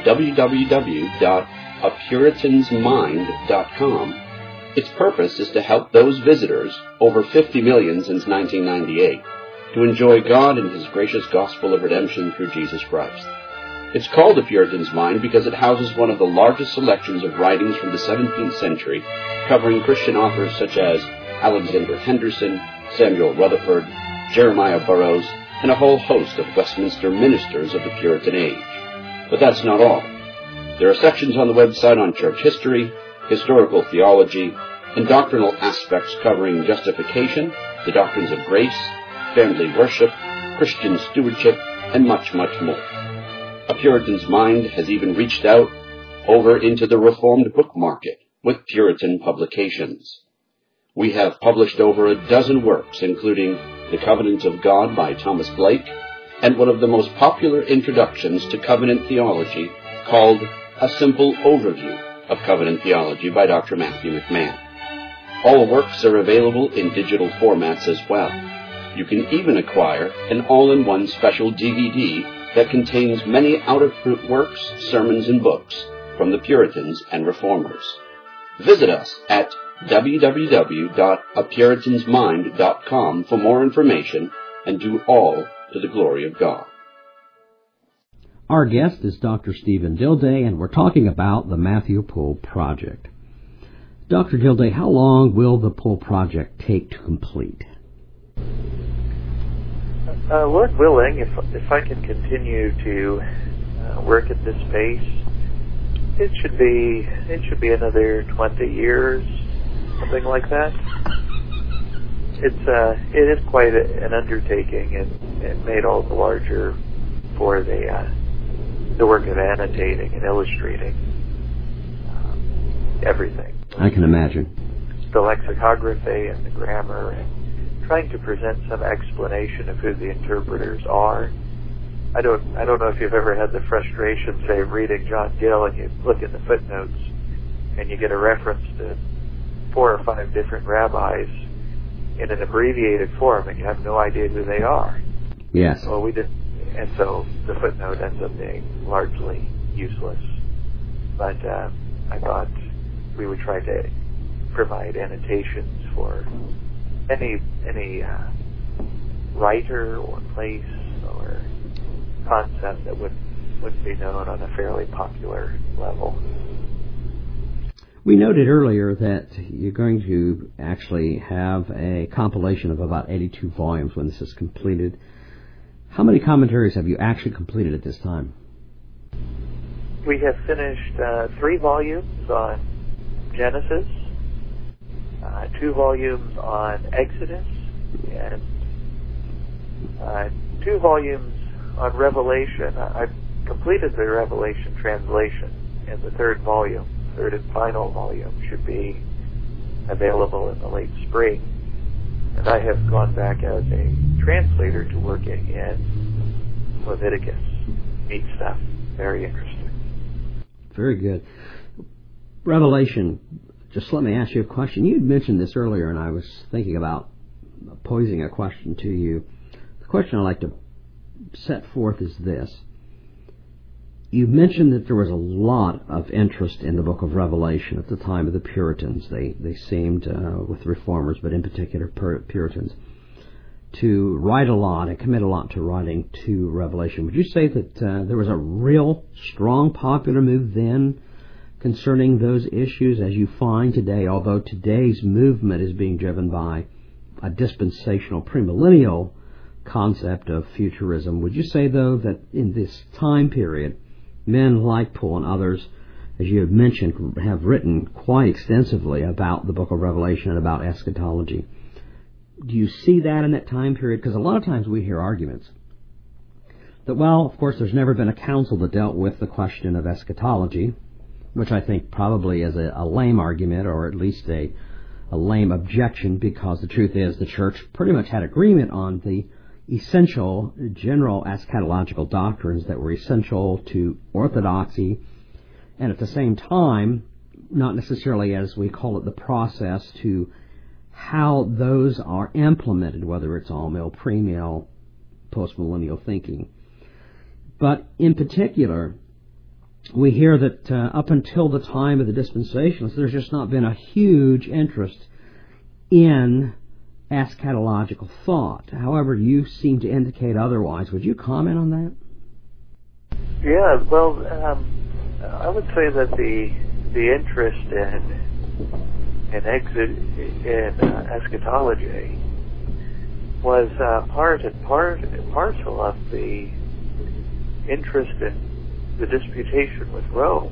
www.apuritansmind.com, its purpose is to help those visitors, over 50 million since 1998, to enjoy God and His gracious gospel of redemption through Jesus Christ. It's called A Puritan's Mind because it houses one of the largest selections of writings from the 17th century, covering Christian authors such as Alexander Henderson, Samuel Rutherford, Jeremiah Burroughs, and a whole host of Westminster ministers of the Puritan age. But that's not all. There are sections on the website on church history, historical theology, and doctrinal aspects covering justification, the doctrines of grace, family worship, Christian stewardship, and much, much more. A Puritan's Mind has even reached out over into the Reformed book market with Puritan publications. We have published over a dozen works, including The Covenant of God by Thomas Blake, and one of the most popular introductions to covenant theology called A Simple Overview of Covenant Theology by Dr. Matthew McMahon. All works are available in digital formats as well. You can even acquire an all-in-one special DVD that contains many out-of-print works, sermons, and books from the Puritans and Reformers. Visit us at www.apuritansmind.com for more information and do all to the glory of God. Our guest is Dr. Stephen Dilday, and we're talking about the Matthew Poole Project. Dr. Dilday, how long will the Poole Project take to complete? Lord willing, if I can continue to work at this pace, it should be another 20 years, something like that. It is quite an undertaking, and made all the larger for the work of annotating and illustrating everything. I can imagine. The lexicography and the grammar, and trying to present some explanation of who the interpreters are. I don't know if you've ever had the frustration, say, of reading John Gill, and you look in the footnotes and you get a reference to 4 or 5 different rabbis in an abbreviated form, and you have no idea who they are. Yes. Well, we didn't, and so the footnote ends up being largely useless. But I thought we would try to provide annotations for any writer or place or concept that wouldn't be known on a fairly popular level. We noted earlier that you're going to actually have a compilation of about 82 volumes when this is completed. How many commentaries have you actually completed at this time? We have finished 3 volumes on Genesis, 2 volumes on Exodus, and 2 volumes on Revelation. I've completed the Revelation translation, and the 3rd and final volume should be available in the late spring. And I have gone back as a translator to working in Leviticus. Neat stuff. Very interesting. Very good. Revelation, just let me ask you a question. You had mentioned this earlier, and I was thinking about posing a question to you. The question I'd like to set forth is this. You mentioned that there was a lot of interest in the book of Revelation at the time of the Puritans. They seemed, with reformers, but in particular Puritans, to write a lot and commit a lot to writing to Revelation. Would you say that there was a real strong popular move then concerning those issues as you find today, although today's movement is being driven by a dispensational premillennial concept of futurism. Would you say, though, that in this time period, men like Poole and others, as you have mentioned, have written quite extensively about the book of Revelation and about eschatology? Do you see that in that time period? Because a lot of times we hear arguments that, well, of course, there's never been a council that dealt with the question of eschatology, which I think probably is a lame argument, or at least a lame objection, because the truth is the church pretty much had agreement on the essential general eschatological doctrines that were essential to orthodoxy, and at the same time, not necessarily as we call it the process to how those are implemented, whether it's all-mill, pre-mill, post-millennial thinking. But in particular, we hear that up until the time of the dispensationalists, there's just not been a huge interest in eschatological thought. However, you seem to indicate otherwise. Would you comment on that? Yeah, well, I would say that the interest in eschatology was part and parcel of the interest in the disputation with Rome.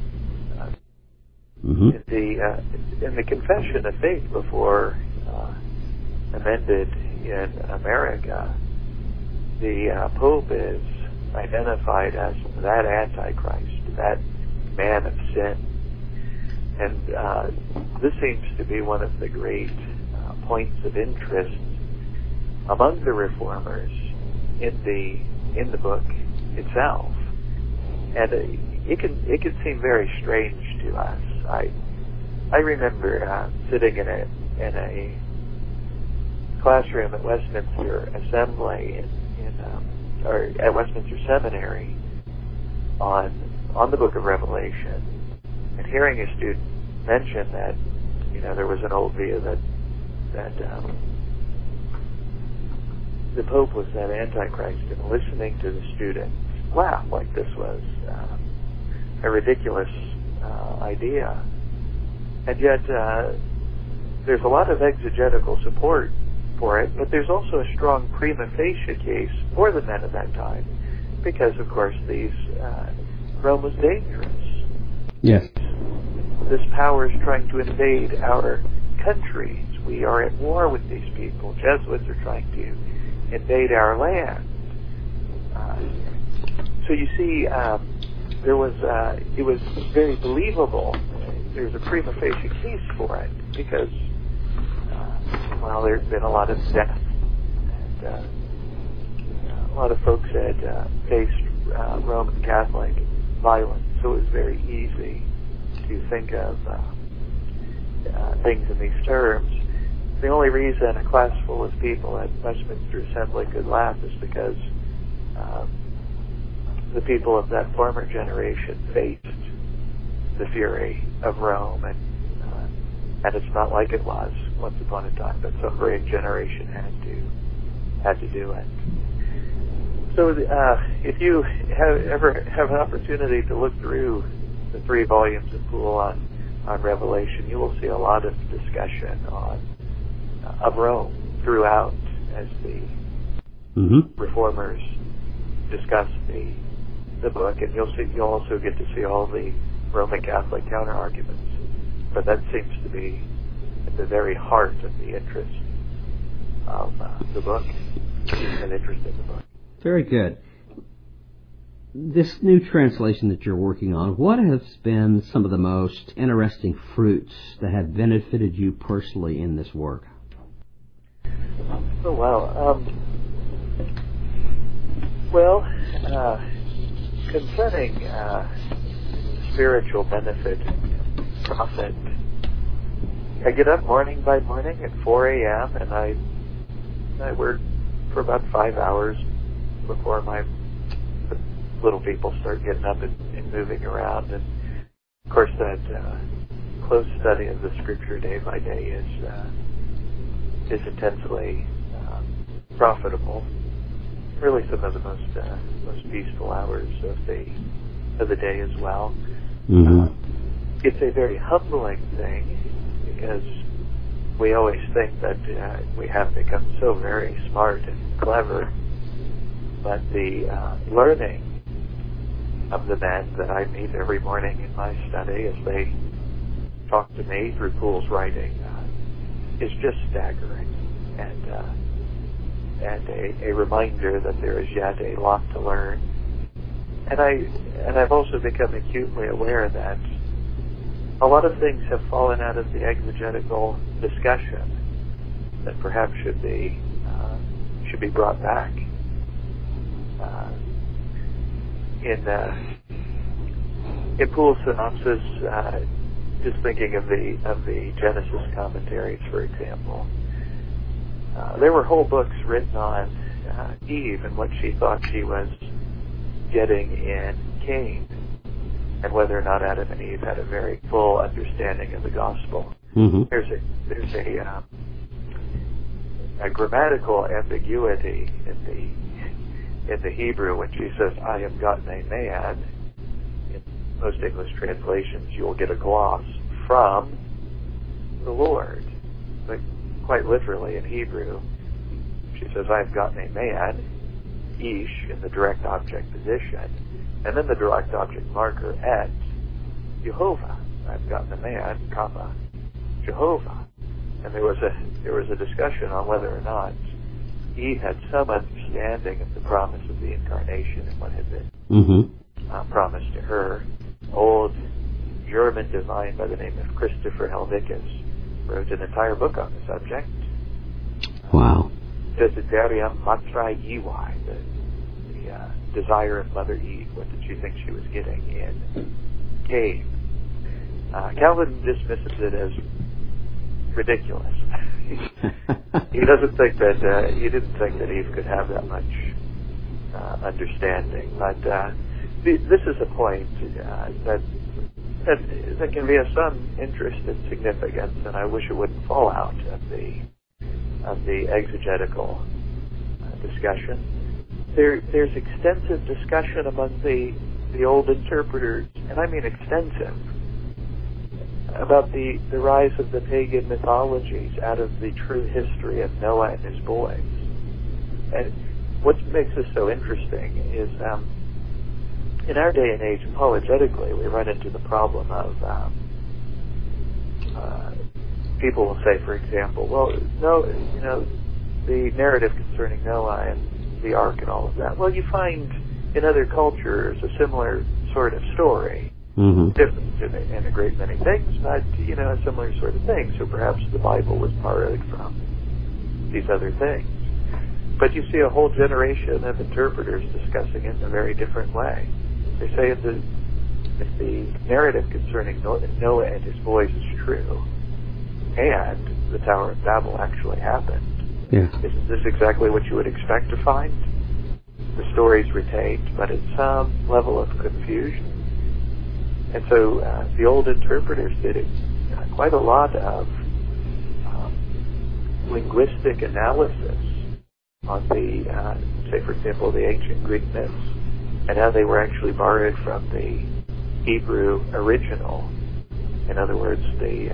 In the Confession of Faith before amended in America, the Pope is identified as that Antichrist, that man of sin. And this seems to be one of the great points of interest among the reformers in the book itself. And it can seem very strange to us. I remember sitting in a classroom at Westminster Assembly or at Westminster Seminary on the Book of Revelation, and hearing a student mention that there was an old view that the Pope was that Antichrist, and listening to the students laugh like this was a ridiculous idea. And yet there's a lot of exegetical support for it, but there's also a strong prima facie case for the men of that time, because of course Rome was dangerous. Yes. This power is trying to invade our countries. We are at war with these people. Jesuits are trying to invade our land. So you see, it was very believable. There's a prima facie case for it, because there's been a lot of death, and a lot of folks had faced Roman Catholic violence, so it was very easy to think of things in these terms. The only reason a class full of people at Westminster Assembly could laugh is because the people of that former generation faced the fury of Rome, and it's not like it was once upon a time, but some great generation had to do it. So if you ever have an opportunity to look through the 3 volumes of Poole on Revelation, you will see a lot of discussion of Rome throughout, as the reformers discuss the book, and you'll also get to see all the Roman Catholic counter arguments. But that seems to be at the very heart of the interest of the book, and interest in the book. Very good. This new translation that you're working on, what has been some of the most interesting fruits that have benefited you personally in this work? Oh, wow. Concerning spiritual benefit, profit, I get up morning by morning at 4 a.m. and I work for about 5 hours before my little people start getting up and moving around. And of course, that close study of the Scripture day by day is intensely profitable. Really, some of the most peaceful hours of the day as well. It's a very humbling thing, because we always think that we have become so very smart and clever, but the learning of the men that I meet every morning in my study as they talk to me through Poole's writing is just staggering, and a reminder that there is yet a lot to learn. And I've also become acutely aware that a lot of things have fallen out of the exegetical discussion that perhaps should be brought back. In Poole's synopsis, just thinking of the Genesis commentaries, for example, there were whole books written on Eve and what she thought she was getting in Cain, and whether or not Adam and Eve had a very full understanding of the gospel. Mm-hmm. There's a grammatical ambiguity in the Hebrew when she says, "I have gotten a man." In most English translations, you'll get a gloss, "from the Lord." But quite literally in Hebrew, she says, "I have gotten a man," ish, in the direct object position, and then the direct object marker at Jehovah. "I've gotten a man, comma, Jehovah." And there was a discussion on whether or not Eve had some understanding of the promise of the incarnation and what had been promised to her. Old German divine by the name of Christopher Helvicus wrote an entire book on the subject. Wow. Desiderium Matrai Ewai, the desire of Mother Eve. What did she think she was getting in Cain? Calvin dismisses it as ridiculous. He doesn't think that he didn't think that Eve could have that much understanding. But this is a point that can be of some interest and significance, and I wish it wouldn't fall out of the exegetical discussion. There's extensive discussion among the old interpreters, and I mean extensive, about the rise of the pagan mythologies out of the true history of Noah and his boys. And what makes this so interesting is in our day and age, apologetically, we run into the problem of people will say, for example, well, no, the narrative concerning Noah and the ark and all of that, well, you find in other cultures a similar sort of story. Mm-hmm. Different in a great many things, but, a similar sort of thing. So perhaps the Bible was borrowed from these other things. But you see a whole generation of interpreters discussing it in a very different way. They say if the narrative concerning Noah and his boys is true, and the Tower of Babel actually happened, isn't this exactly what you would expect to find? The stories retained, but in some level of confusion. And so the old interpreters did quite a lot of linguistic analysis on the, say, for example, the ancient Greek myths, and how they were actually borrowed from the Hebrew original. In other words, the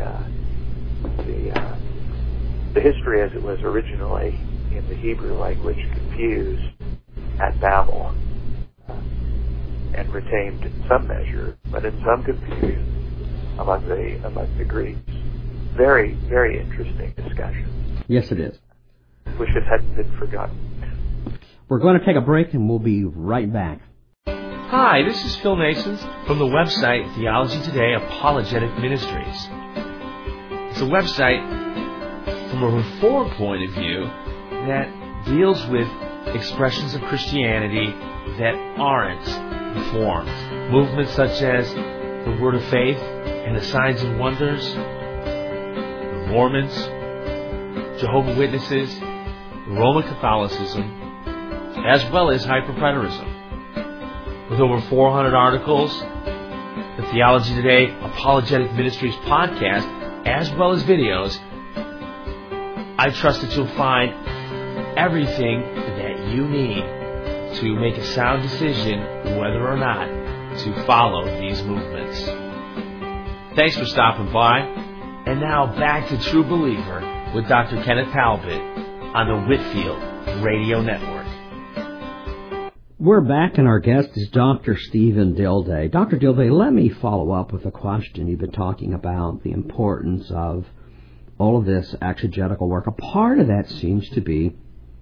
history as it was originally in the Hebrew language confused at Babel, and retained in some measure, but in some confusion among the Greeks. Very, very interesting discussion. Yes, it is. Wish it hadn't been forgotten. We're going to take a break, and we'll be right back. Hi, this is Phil Nasons from the website Theology Today Apologetic Ministries. It's a website from a Reform point of view that deals with expressions of Christianity that aren't Reformed. Movements such as the Word of Faith and the Signs and Wonders, the Mormons, Jehovah's Witnesses, Roman Catholicism, as well as hyperpreterism. With over 400 articles, the Theology Today Apologetic Ministries podcast, as well as videos, I trust that you'll find everything that you need to make a sound decision whether or not to follow these movements. Thanks for stopping by, And now back to True Believer with Dr. Kenneth Talbot on the Whitefield Radio Network. We're back, and our guest is Dr. Stephen Dilday. Dr. Dilday, let me follow up with a question. You've been talking about the importance of all of this exegetical work. A part of that seems to be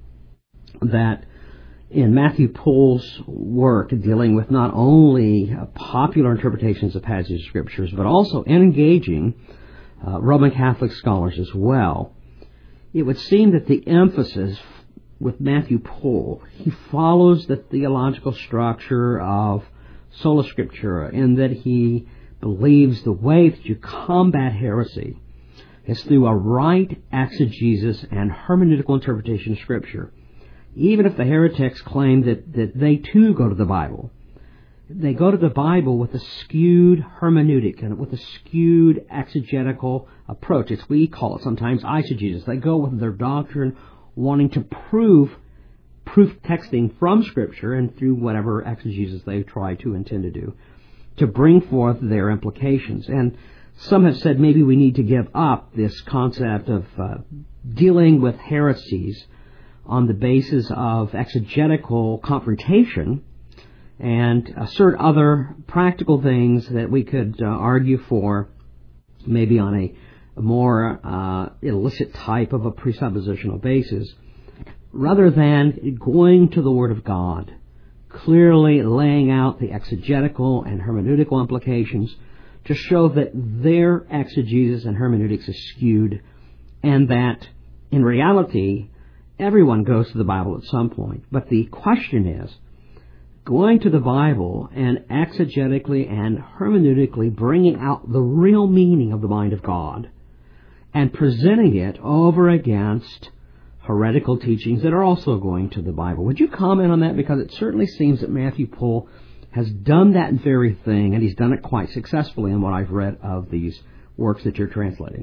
that in Matthew Poole's work dealing with not only popular interpretations of passages of Scriptures, but also engaging Roman Catholic scholars as well, it would seem that the emphasis with Matthew Poole, he follows the theological structure of sola scriptura in that he believes the way that you combat heresy is through a right exegesis and hermeneutical interpretation of Scripture. Even if the heretics claim that they too go to the Bible, they go to the Bible with a skewed hermeneutic and with a skewed exegetical approach. We call it sometimes eisegesis. They go with their doctrine wanting to proof texting from Scripture and through whatever exegesis they try to intend to do, to bring forth their implications. And some have said maybe we need to give up this concept of dealing with heresies on the basis of exegetical confrontation and assert other practical things that we could argue for, maybe on a more illicit type of a presuppositional basis, rather than going to the Word of God, clearly laying out the exegetical and hermeneutical implications to show that their exegesis and hermeneutics is skewed, and that in reality everyone goes to the Bible at some point. But the question is, going to the Bible and exegetically and hermeneutically bringing out the real meaning of the mind of God and presenting it over against heretical teachings that are also going to the Bible. Would you comment on that? Because it certainly seems that Matthew Poole has done that very thing, and he's done it quite successfully in what I've read of these works that you're translating.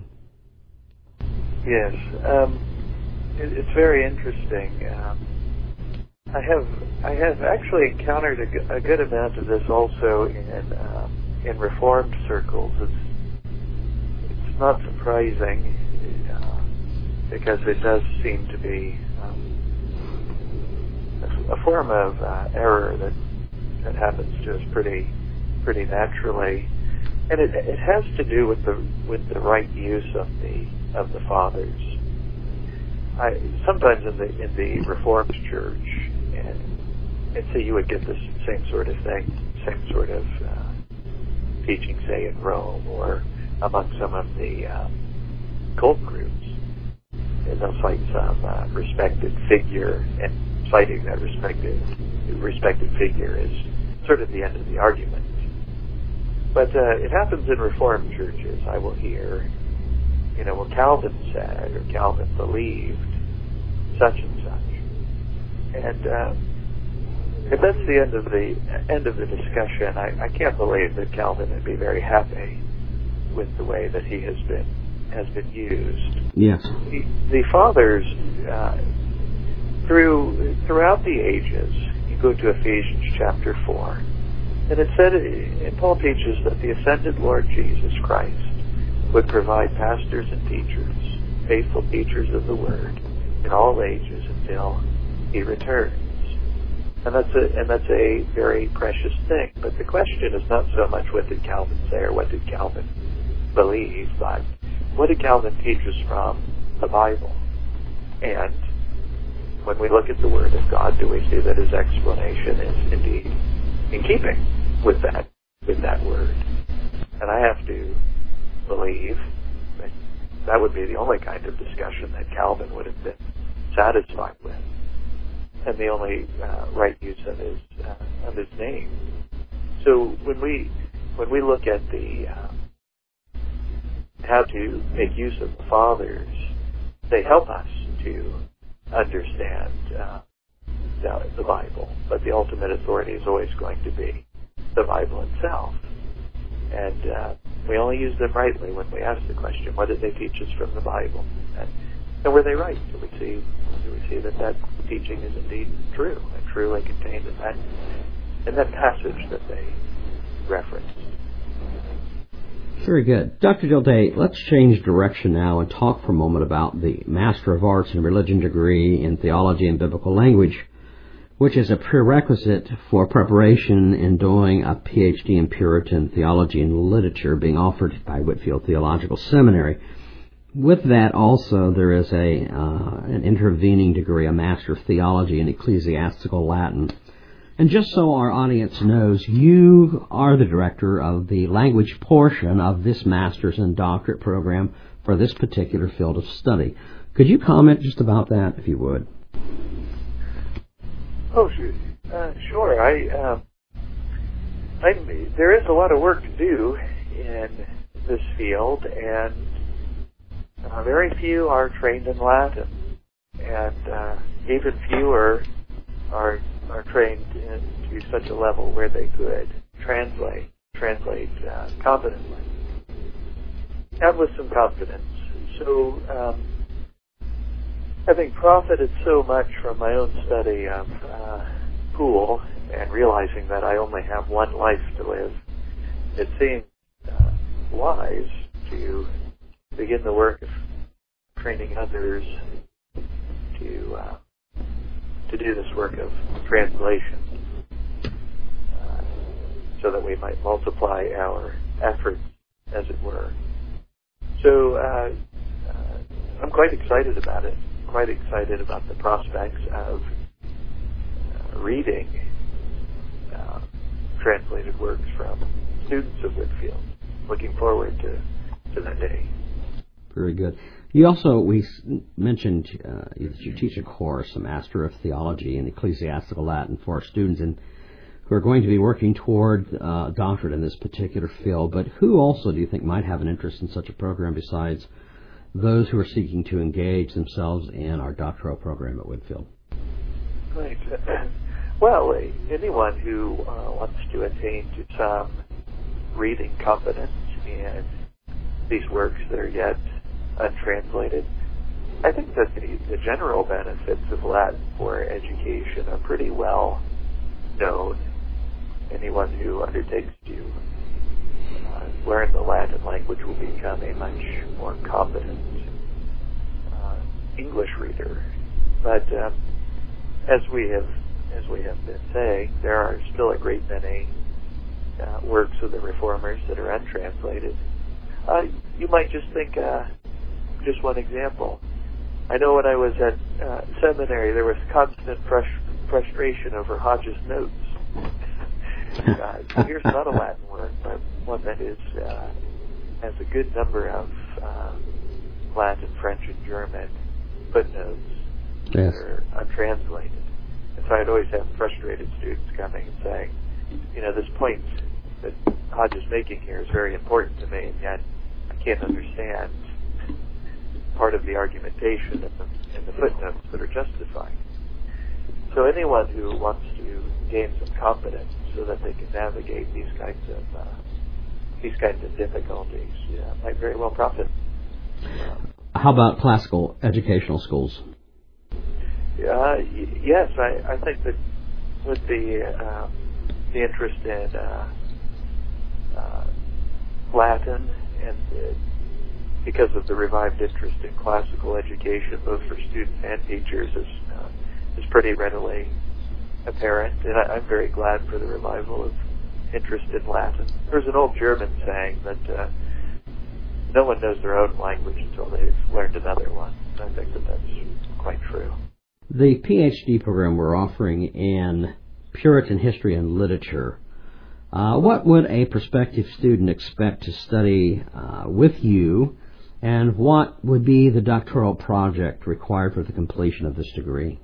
Yes. It's very interesting. I have actually encountered a good amount of this also in Reformed circles. It's not surprising because it does seem to be a form of error that happens to us pretty naturally, and it has to do with the right use of the fathers. Sometimes in the Reformed Church, and so you would get this same sort of thing, same sort of teaching, say in Rome or among some of the cult groups, and they'll cite some respected figure, and citing that respected figure is sort of the end of the argument. But it happens in Reformed churches. I will hear, well, Calvin said, or Calvin believed such and such, and if that's the end of the discussion, I can't believe that Calvin would be very happy with the way that he has been used. Yes. The fathers throughout the ages. You go to Ephesians chapter 4, and it said, and Paul teaches that the ascended Lord Jesus Christ would provide pastors and teachers, faithful teachers of the Word, in all ages until He returns. And that's a very precious thing. But the question is not so much what did Calvin say or what did Calvin believe, but what did Calvin teach us from the Bible? And when we look at the Word of God, do we see that his explanation is indeed in keeping with that Word? And I have to believe that would be the only kind of discussion that Calvin would have been satisfied with, and the only right use of his name. So when we look at the how to make use of the fathers, they help us to understand the Bible, but the ultimate authority is always going to be the Bible itself. And we only use them rightly when we ask the question, what did they teach us from the Bible? And were they right? Do we see that teaching is indeed true and truly contained in that passage that they referenced? Very good. Dr. Gilday, let's change direction now and talk for a moment about the Master of Arts in Religion degree in Theology and Biblical Language, which is a prerequisite for preparation in doing a PhD in Puritan Theology and Literature being offered by Whitefield Theological Seminary. With that also, there is an intervening degree, a Master of Theology in Ecclesiastical Latin. And just so our audience knows, you are the director of the language portion of this master's and doctorate program for this particular field of study. Could you comment just about that, if you would? Oh, sure. There is a lot of work to do in this field, and very few are trained in Latin, and even fewer are trained to such a level where they could translate competently and with some confidence. So, having profited so much from my own study of Poole and realizing that I only have one life to live, it seemed wise to begin the work of training others to do this work of translation, so that we might multiply our efforts, as it were. So I'm quite excited about it. Quite excited about the prospects of reading translated works from students of Whitefield. Looking forward to that day. Very good. You also, we mentioned that you teach a course, a Master of Theology in Ecclesiastical Latin for students who are going to be working toward doctorate in this particular field. But who also do you think might have an interest in such a program besides those who are seeking to engage themselves in our doctoral program at Whitefield? Right. Well, anyone who wants to attain to some reading competence in these works that are yet untranslated. I think that the general benefits of Latin for education are pretty well known. Anyone who undertakes to learn the Latin language will become a much more competent English reader. But as we have been saying, there are still a great many works of the Reformers that are untranslated. You might just think, just one example. I know when I was at seminary, there was constant frustration over Hodge's notes. Here's not a Latin word, but one that has a good number of Latin, French, and German footnotes that are untranslated. And so I'd always have frustrated students coming and saying, this point that Hodge is making here is very important to me, and yet I can't understand part of the argumentation in the footnotes that are justifying. So anyone who wants to gain some competence so that they can navigate these kinds of difficulties might very well profit. How about classical educational schools? Yes, I think that with the interest in Latin and because of the revived interest in classical education, both for students and teachers, is pretty readily apparent. And I'm very glad for the revival of interest in Latin. There's an old German saying that no one knows their own language until they've learned another one. And I think that that's quite true. The PhD program we're offering in Puritan history and literature, what would a prospective student expect to study with you, and what would be the doctoral project required for the completion of this degree?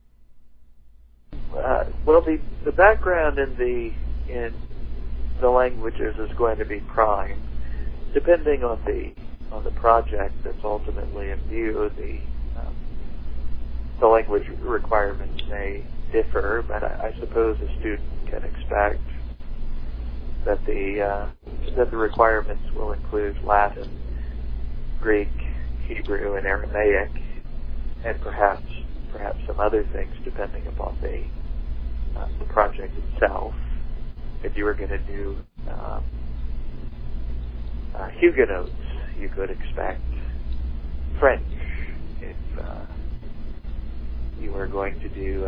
Well, the background in the languages is going to be prime. Depending on the project that's ultimately in view, the language requirements may differ, but I suppose a student can expect that the requirements will include Latin, Greek, Hebrew, and Aramaic, and perhaps some other things depending upon the project itself. If you were going to do Huguenots, you could expect French. If you were going to do,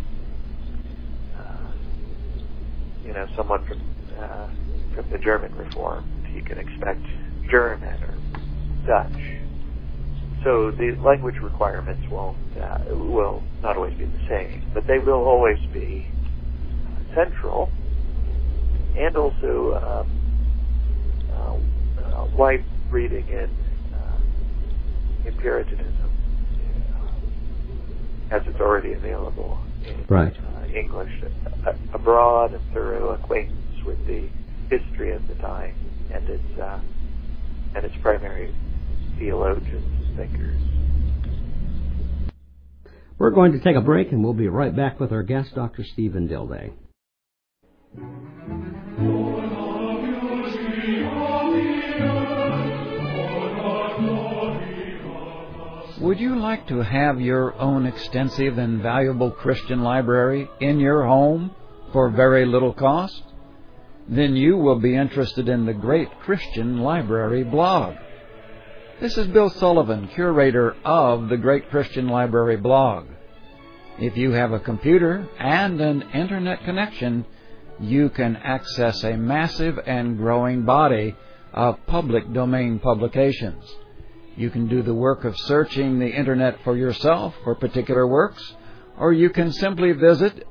someone from the German Reformed, you can expect German or Dutch. So the language requirements will not always be the same, but they will always be central, and also wide reading in Puritanism, as it's already available in English. A broad and thorough acquaintance with the history of the time and its primary theologians and thinkers. We're going to take a break, and we'll be right back with our guest, Dr. Stephen Dilday. Would you like to have your own extensive and valuable Christian library in your home for very little cost? Then you will be interested in the Great Christian Library blog. This is Bill Sullivan, curator of the Great Christian Library blog. If you have a computer and an internet connection, you can access a massive and growing body of public domain publications. You can do the work of searching the internet for yourself for particular works, or you can simply visit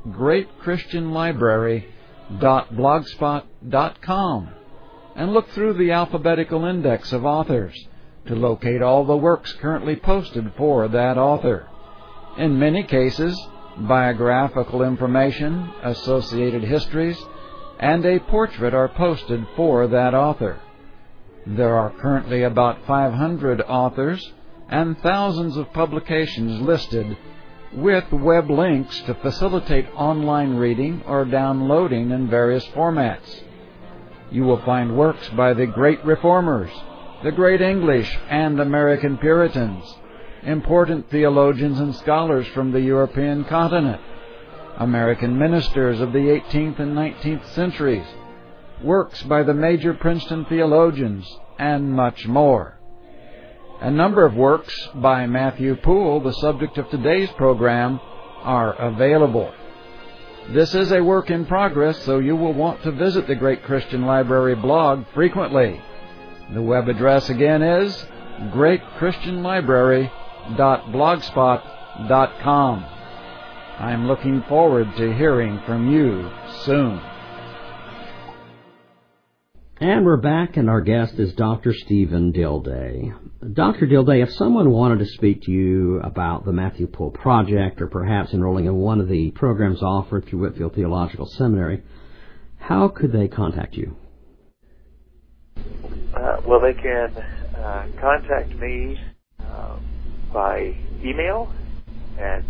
greatchristianlibrary.blogspot.com and look through the alphabetical index of authors to locate all the works currently posted for that author. In many cases, biographical information, associated histories, and a portrait are posted for that author. There are currently about 500 authors and thousands of publications listed with web links to facilitate online reading or downloading in various formats. You will find works by the great Reformers, the great English and American Puritans, important theologians and scholars from the European continent, American ministers of the 18th and 19th centuries, works by the major Princeton theologians, and much more. A number of works by Matthew Poole, the subject of today's program, are available. This is a work in progress, so you will want to visit the Great Christian Library blog frequently. The web address again is greatchristianlibrary.blogspot.com. I'm looking forward to hearing from you soon. And we're back, and our guest is Dr. Stephen Dilday. Dr. Dilday, if someone wanted to speak to you about the Matthew Poole Project, or perhaps enrolling in one of the programs offered through Whitefield Theological Seminary, how could they contact you? Well, they can contact me by email at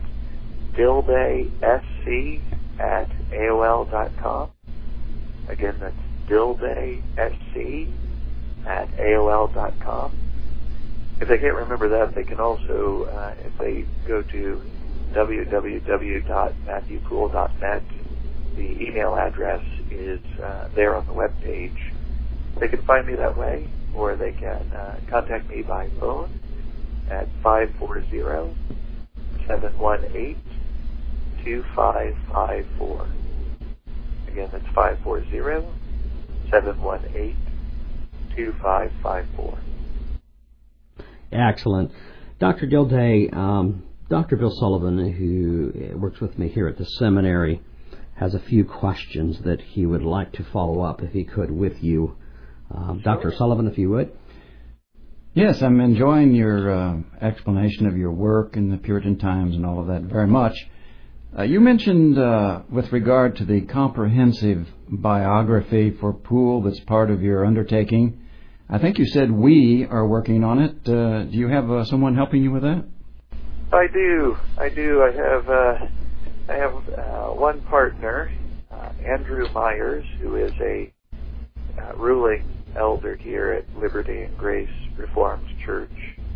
dildaysc@aol.com. Again, that's dildaysc@aol.com. If they can't remember that, they can also, if they go to www.matthewpoole.net, the email address is there on the web page. They can find me that way, or they can contact me by phone at 540-718-2554. Again, that's 540-718-2554. Excellent. Dr. Dilday, Dr. Bill Sullivan, who works with me here at the seminary, has a few questions that he would like to follow up, if he could, with you. Dr. Sullivan, if you would. Yes, I'm enjoying your explanation of your work in the Puritan times and all of that very much. You mentioned, with regard to the comprehensive biography for Poole that's part of your undertaking, I think you said we are working on it. Do you have someone helping you with that? I do. I have one partner, Andrew Myers, who is a ruling elder here at Liberty and Grace Reformed Church.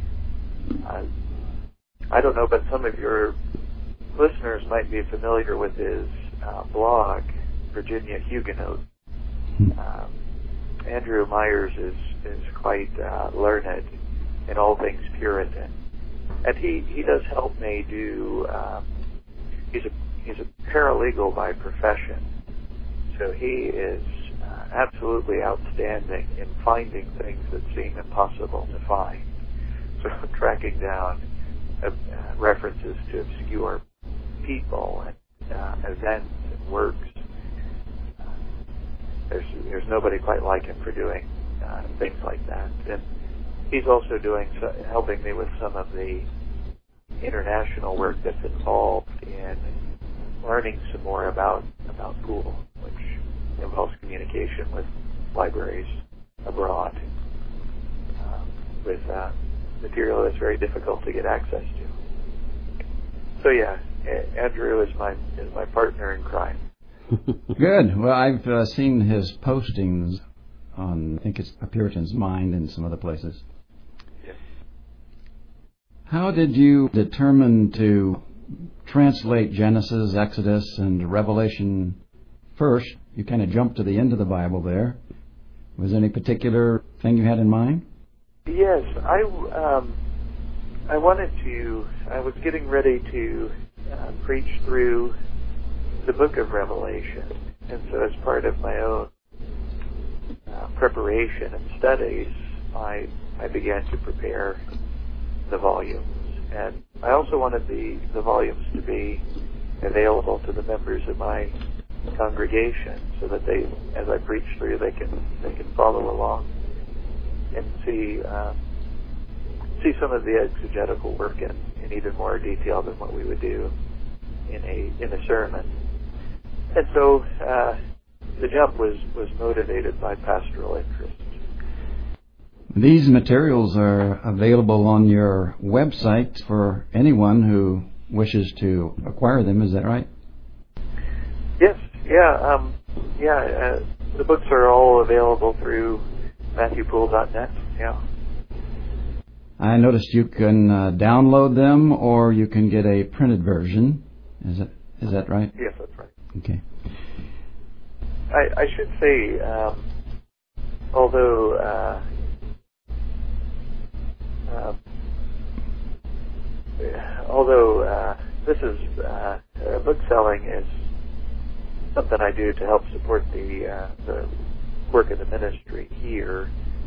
I don't know, but some of your listeners might be familiar with his blog, Virginia Huguenot. Andrew Myers is is quite learned in all things Puritan, and he does help me do. He's a paralegal by profession, so he is absolutely outstanding in finding things that seem impossible to find. So tracking down references to obscure people and events and works. There's nobody quite like him for doing things like that. And he's also helping me with some of the international work that's involved in learning some more about Google, which involves communication with libraries abroad, with material that's very difficult to get access to. So yeah, Andrew is my partner in crime. Good. Well, I've seen his postings on, I think it's A Puritan's Mind and some other places. Yes. How did you determine to translate Genesis, Exodus, and Revelation first? You kind of jumped to the end of the Bible there. Was there any particular thing you had in mind? Yes, I was getting ready to preach through the book of Revelation, and so as part of my own preparation and studies, I began to prepare the volumes, and I also wanted the volumes to be available to the members of my congregation, so that they, as I preach through, they can follow along and see some of the exegetical work in even more detail than what we would do in a sermon. And so the jump was motivated by pastoral interest. These materials are available on your website for anyone who wishes to acquire them. Is that right? Yes. Yeah. The books are all available through MatthewPoole.net. Yeah. I noticed you can download them, or you can get a printed version. Is that right? Yes, that's right. Okay. I should say, although this is book selling is something I do to help support the work of the ministry here.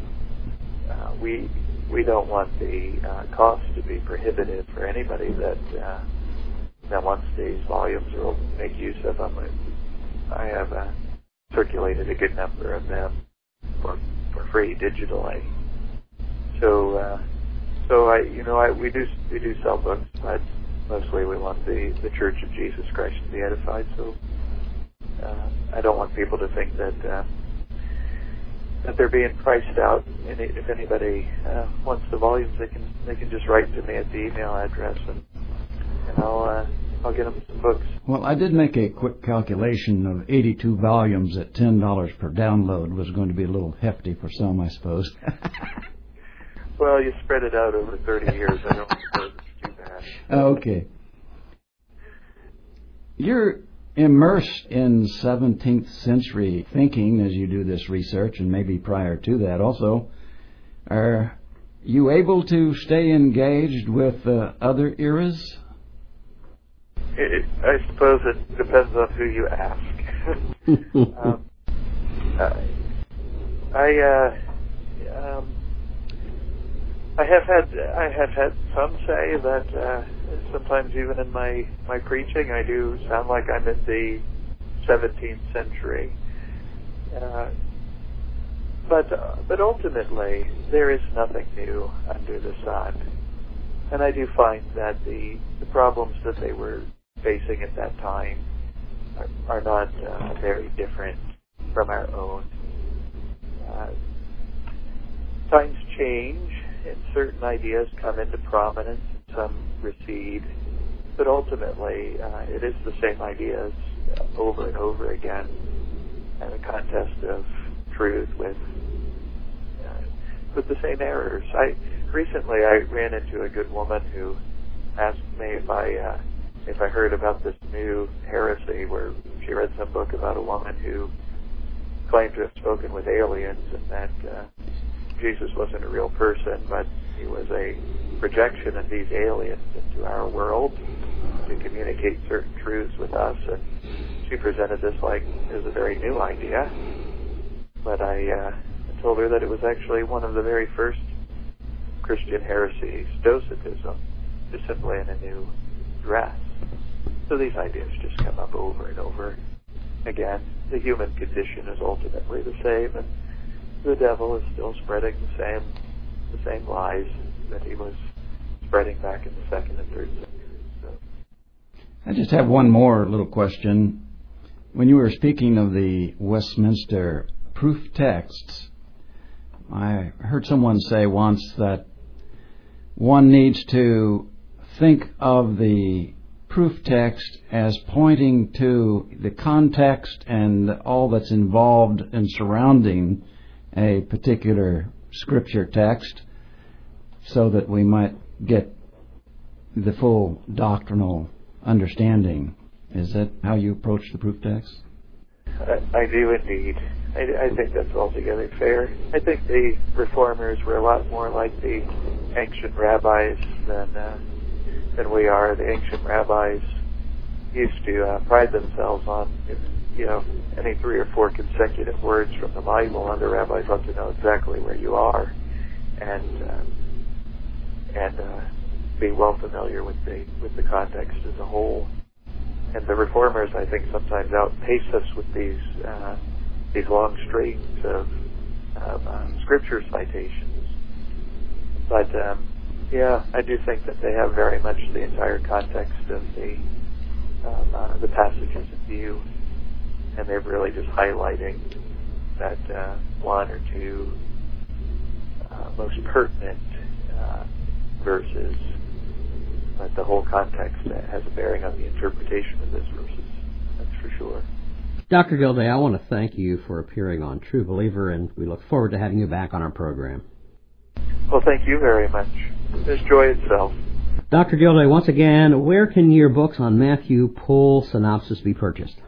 We don't want the cost to be prohibitive for anybody that wants these volumes or will make use of them. I have circulated a good number of them for free digitally. So we do sell books, but mostly we want the Church of Jesus Christ to be edified. So I don't want people to think that they're being priced out. And if anybody wants the volumes, they can just write to me at the email address, and I'll get them some books. Well, I did make a quick calculation of 82 volumes at $10 per download was going to be a little hefty for some, I suppose. Well, you spread it out over 30 years. I don't suppose it's too bad. Okay. You're immersed in 17th century thinking as you do this research, and maybe prior to that also. Are you able to stay engaged with other eras? I suppose it depends on who you ask. I have had some say that sometimes even in my preaching I do sound like I'm in the 17th century. But ultimately there is nothing new under the sun, and I do find that the problems that they were facing at that time are not very different from our own. Times change, and certain ideas come into prominence, and some recede, but ultimately it is the same ideas over and over again, and a contest of truth with the same errors. Recently I ran into a good woman who asked me if I heard about this new heresy where she read some book about a woman who claimed to have spoken with aliens, and that Jesus wasn't a real person, but he was a projection of these aliens into our world to communicate certain truths with us. And she presented this like it was a very new idea. But I told her that it was actually one of the very first Christian heresies, Docetism, just simply in a new dress. So these ideas just come up over and over again. The human condition is ultimately the same, and the devil is still spreading the same lies that he was spreading back in the 2nd and 3rd century. So. I just have one more little question. When you were speaking of the Westminster proof texts, I heard someone say once that one needs to think of the proof text as pointing to the context and all that's involved in surrounding a particular scripture text so that we might get the full doctrinal understanding. Is that how you approach the proof text? I do indeed. I think that's altogether fair. I think the reformers were a lot more like the ancient rabbis than we are. The ancient rabbis used to pride themselves on, any 3 or 4 consecutive words from the Bible, and the rabbis love to know exactly where you are, and be well familiar with the context as a whole. And the reformers, I think, sometimes outpace us with these long strings of scripture citations. But I do think that they have very much the entire context of the passages in view, and they're really just highlighting that 1 or 2 most pertinent verses. But the whole context has a bearing on the interpretation of those verses. That's for sure. Dr. Gilday, I want to thank you for appearing on True Believer, and we look forward to having you back on our program. Well, thank you very much. It's joy itself. Dr. Gilday, once again, where can your books on Matthew Poole Synopsis be purchased?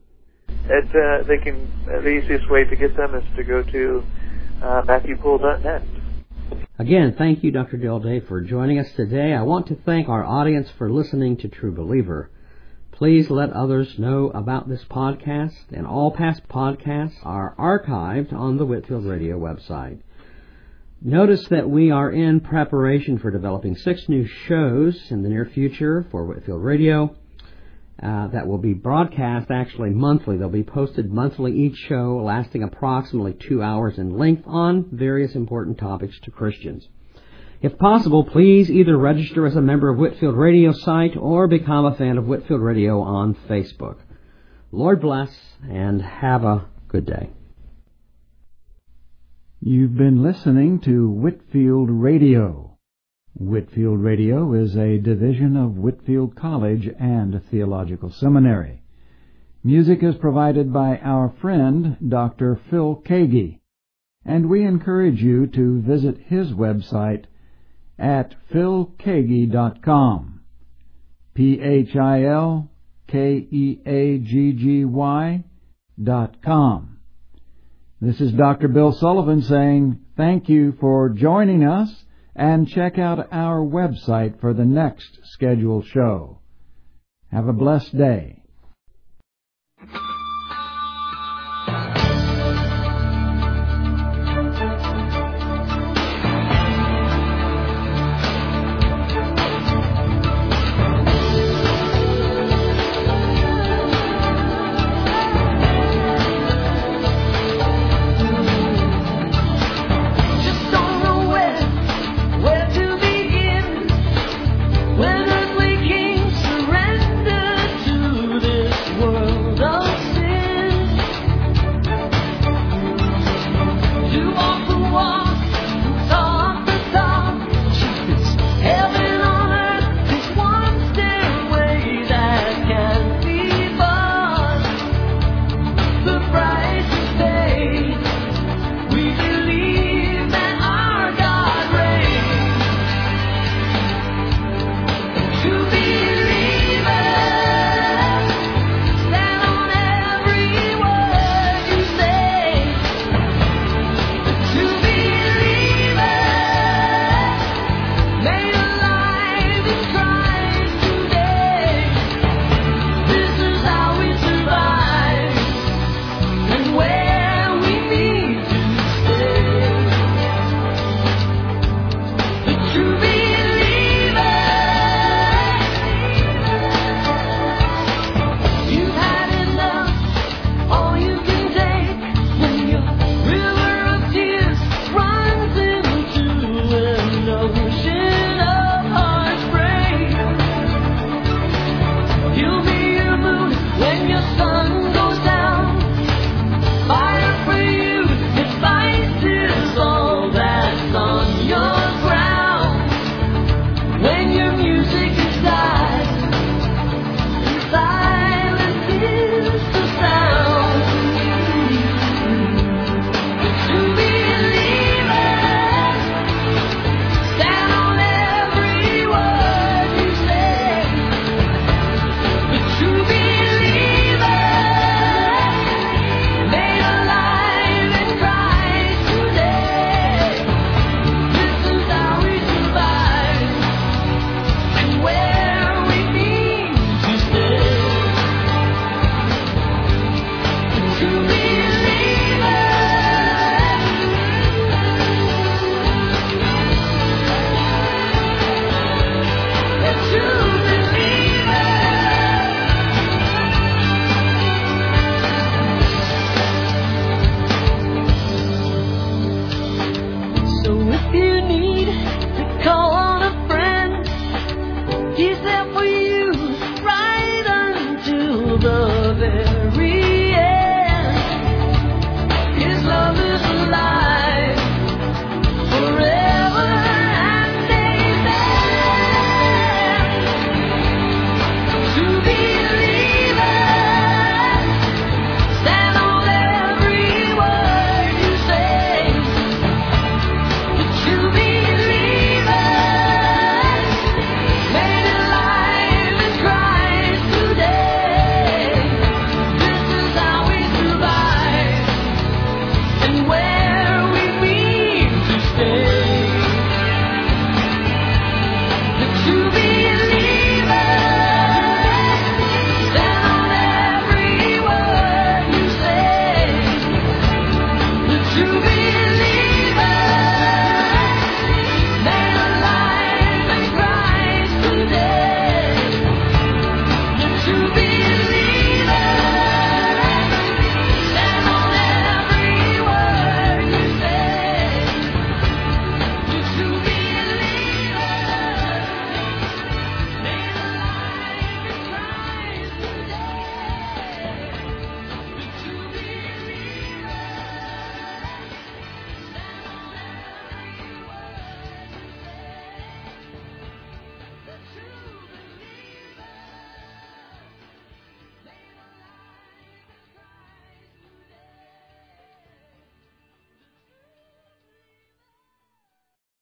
The easiest way to get them is to go to MatthewPoole.net. Again, thank you, Dr. Gilday, for joining us today. I want to thank our audience for listening to True Believer. Please let others know about this podcast, and all past podcasts are archived on the Whitefield Radio website. Notice that we are in preparation for developing 6 new shows in the near future for Whitefield Radio that will be broadcast actually monthly. They'll be posted monthly, each show lasting approximately 2 hours in length on various important topics to Christians. If possible, please either register as a member of Whitefield Radio site or become a fan of Whitefield Radio on Facebook. Lord bless, and have a good day. You've been listening to Whitefield Radio. Whitefield Radio is a division of Whitefield College and Theological Seminary. Music is provided by our friend, Dr. Phil Keaggy, and we encourage you to visit his website at philkeaggy.com. PhilKeaggy.com. This is Dr. Bill Sullivan saying thank you for joining us, and check out our website for the next scheduled show. Have a blessed day.